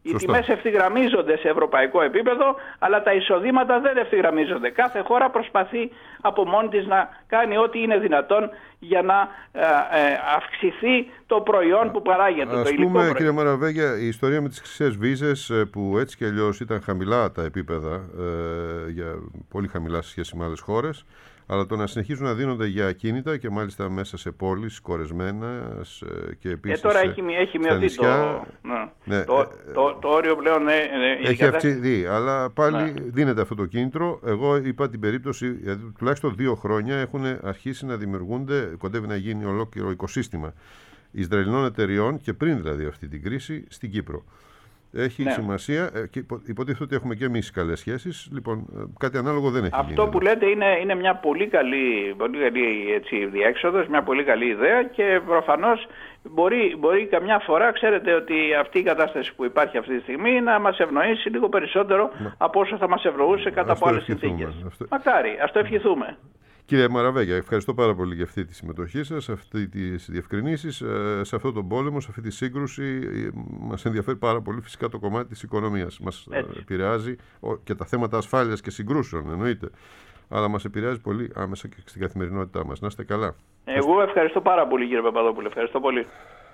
Οι τιμές ευθυγραμμίζονται σε ευρωπαϊκό επίπεδο, αλλά τα εισοδήματα δεν ευθυγραμμίζονται. Κάθε χώρα προσπαθεί από μόνη της να κάνει ό,τι είναι δυνατόν για να ε, ε, αυξηθεί το προϊόν που παράγεται. Ας το πούμε, κύριε Μαραβέγια, η ιστορία με τις χρυσές βίζες, που έτσι και αλλιώς ήταν χαμηλά τα επίπεδα, ε, για πολύ χαμηλά σε σχέση με άλλες χώρες, αλλά το να συνεχίζουν να δίνονται για ακίνητα και μάλιστα μέσα σε πόλεις κορεσμένα και επίσης. Και τώρα έχει, έχει μειωθεί το, ναι. Ναι. Το, το, το όριο πλέον. Ναι, ναι, έχει αυξηθεί, αλλά πάλι ναι. δίνεται αυτό το κίνητρο. Εγώ είπα την περίπτωση, δηλαδή, τουλάχιστον δύο χρόνια έχουν αρχίσει να δημιουργούνται, κοντεύει να γίνει ολόκληρο οικοσύστημα Ισραηλινών εταιριών και πριν δηλαδή αυτή την κρίση στην Κύπρο. Έχει ναι. σημασία και υποτίθεται ότι έχουμε και εμείς καλές σχέσεις. Λοιπόν, κάτι ανάλογο δεν έχει Αυτό γίνει. Αυτό που λέτε είναι, είναι μια πολύ καλή, πολύ καλή έτσι, διέξοδος, μια πολύ καλή ιδέα και προφανώς μπορεί, μπορεί καμιά φορά, ξέρετε ότι αυτή η κατάσταση που υπάρχει αυτή τη στιγμή να μας ευνοήσει λίγο περισσότερο Μα... από όσο θα μας ευνοούσε κατά από άλλες συνθήκες. Αυτό... Μακάρι, ας το ευχηθούμε. Κύριε Μαραβέγια, ευχαριστώ πάρα πολύ για αυτή τη συμμετοχή σας, αυτή τις διευκρινήσεις. Σε αυτόν τον πόλεμο, σε αυτή τη σύγκρουση, μας ενδιαφέρει πάρα πολύ φυσικά το κομμάτι της οικονομίας. Μας Έτσι. επηρεάζει και τα θέματα ασφάλειας και συγκρούσεων, εννοείται. Αλλά μας επηρεάζει πολύ άμεσα και στην καθημερινότητά μας. Να είστε καλά. Εγώ ευχαριστώ πάρα πολύ, κύριε Παπαδόπουλε. Ευχαριστώ πολύ.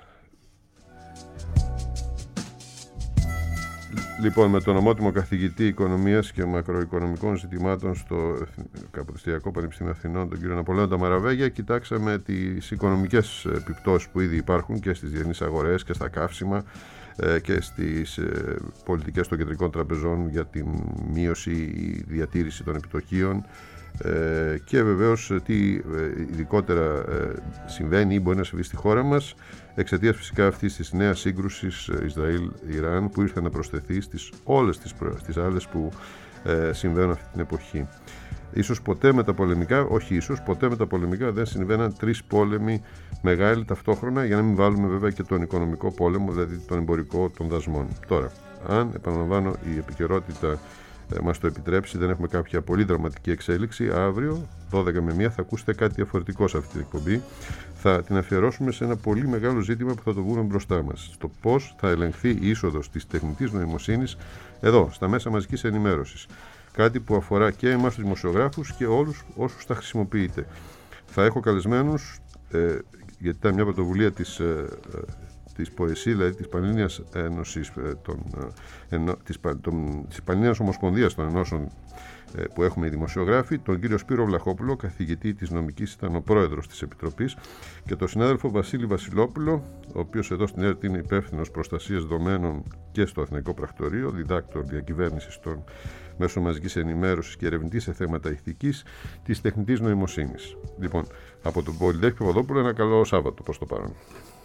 Λοιπόν, με τον ομότιμο καθηγητή Οικονομίας και Μακροοικονομικών Ζητημάτων στο Καποδιστριακό Πανεπιστήμιο Αθηνών, τον κύριο Ναπολέοντα Μαραβέγια, κοιτάξαμε τις οικονομικές επιπτώσεις που ήδη υπάρχουν και στις διεθνείς αγορές και στα καύσιμα και στις πολιτικές των κεντρικών τραπεζών για την μείωση ή διατήρηση των επιτοκίων και βεβαίως τι ειδικότερα συμβαίνει ή μπορεί να συμβεί στη χώρα μας εξαιτίας φυσικά αυτής της νέας σύγκρουσης Ισραήλ-Ιράν που ήρθε να προσθεθεί στις όλες τις, προ... τις άλλες που ε, συμβαίνουν αυτή την εποχή. Ίσως ποτέ με τα πολεμικά, όχι ίσως, ποτέ με τα πολεμικά δεν συμβαίναν τρεις πόλεμοι μεγάλοι ταυτόχρονα, για να μην βάλουμε βέβαια και τον οικονομικό πόλεμο, δηλαδή τον εμπορικό των δασμών. Τώρα, αν επαναλαμβάνω η επικαιρότητα μας το επιτρέψει, δεν έχουμε κάποια πολύ δραματική εξέλιξη, αύριο δώδεκα με μία θα ακούσετε κάτι διαφορετικό σε αυτή την εκπομπή. Θα την αφιερώσουμε σε ένα πολύ μεγάλο ζήτημα που θα το βγούμε μπροστά μας, στο πώς θα ελεγχθεί η είσοδος της τεχνητής νοημοσύνης εδώ, στα μέσα μαζικής ενημέρωσης. Κάτι που αφορά και εμάς τους δημοσιογράφους και όλους όσους τα χρησιμοποιείτε. Θα έχω καλεσμένους, ε, γιατί ήταν μια πρωτοβουλία της ε, της ΠΟΕΣΥ, δηλαδή της Πανελλήνιας Ένωσης των, ενο, της, των, της Πανελλήνιας Ομοσπονδίας των Ενώσεων ε, που έχουμε οι δημοσιογράφοι, τον κύριο Σπύρο Βλαχόπουλο, καθηγητή της νομικής, ήταν ο πρόεδρος της Επιτροπής, και τον συνάδελφο Βασίλη Βασιλόπουλο, ο οποίος εδώ στην ΕΡΤ είναι υπεύθυνος προστασίας δεδομένων και στο Εθνικό Πρακτορείο, διδάκτορ διακυβέρνησης των μέσων μαζικής ενημέρωσης και ερευνητή σε θέματα ηθικής της τεχνητής νοημοσύνης. Λοιπόν, από τον Πολυτεχνείο Παπαδόπουλο, ένα καλό Σάββατο προς το παρόν.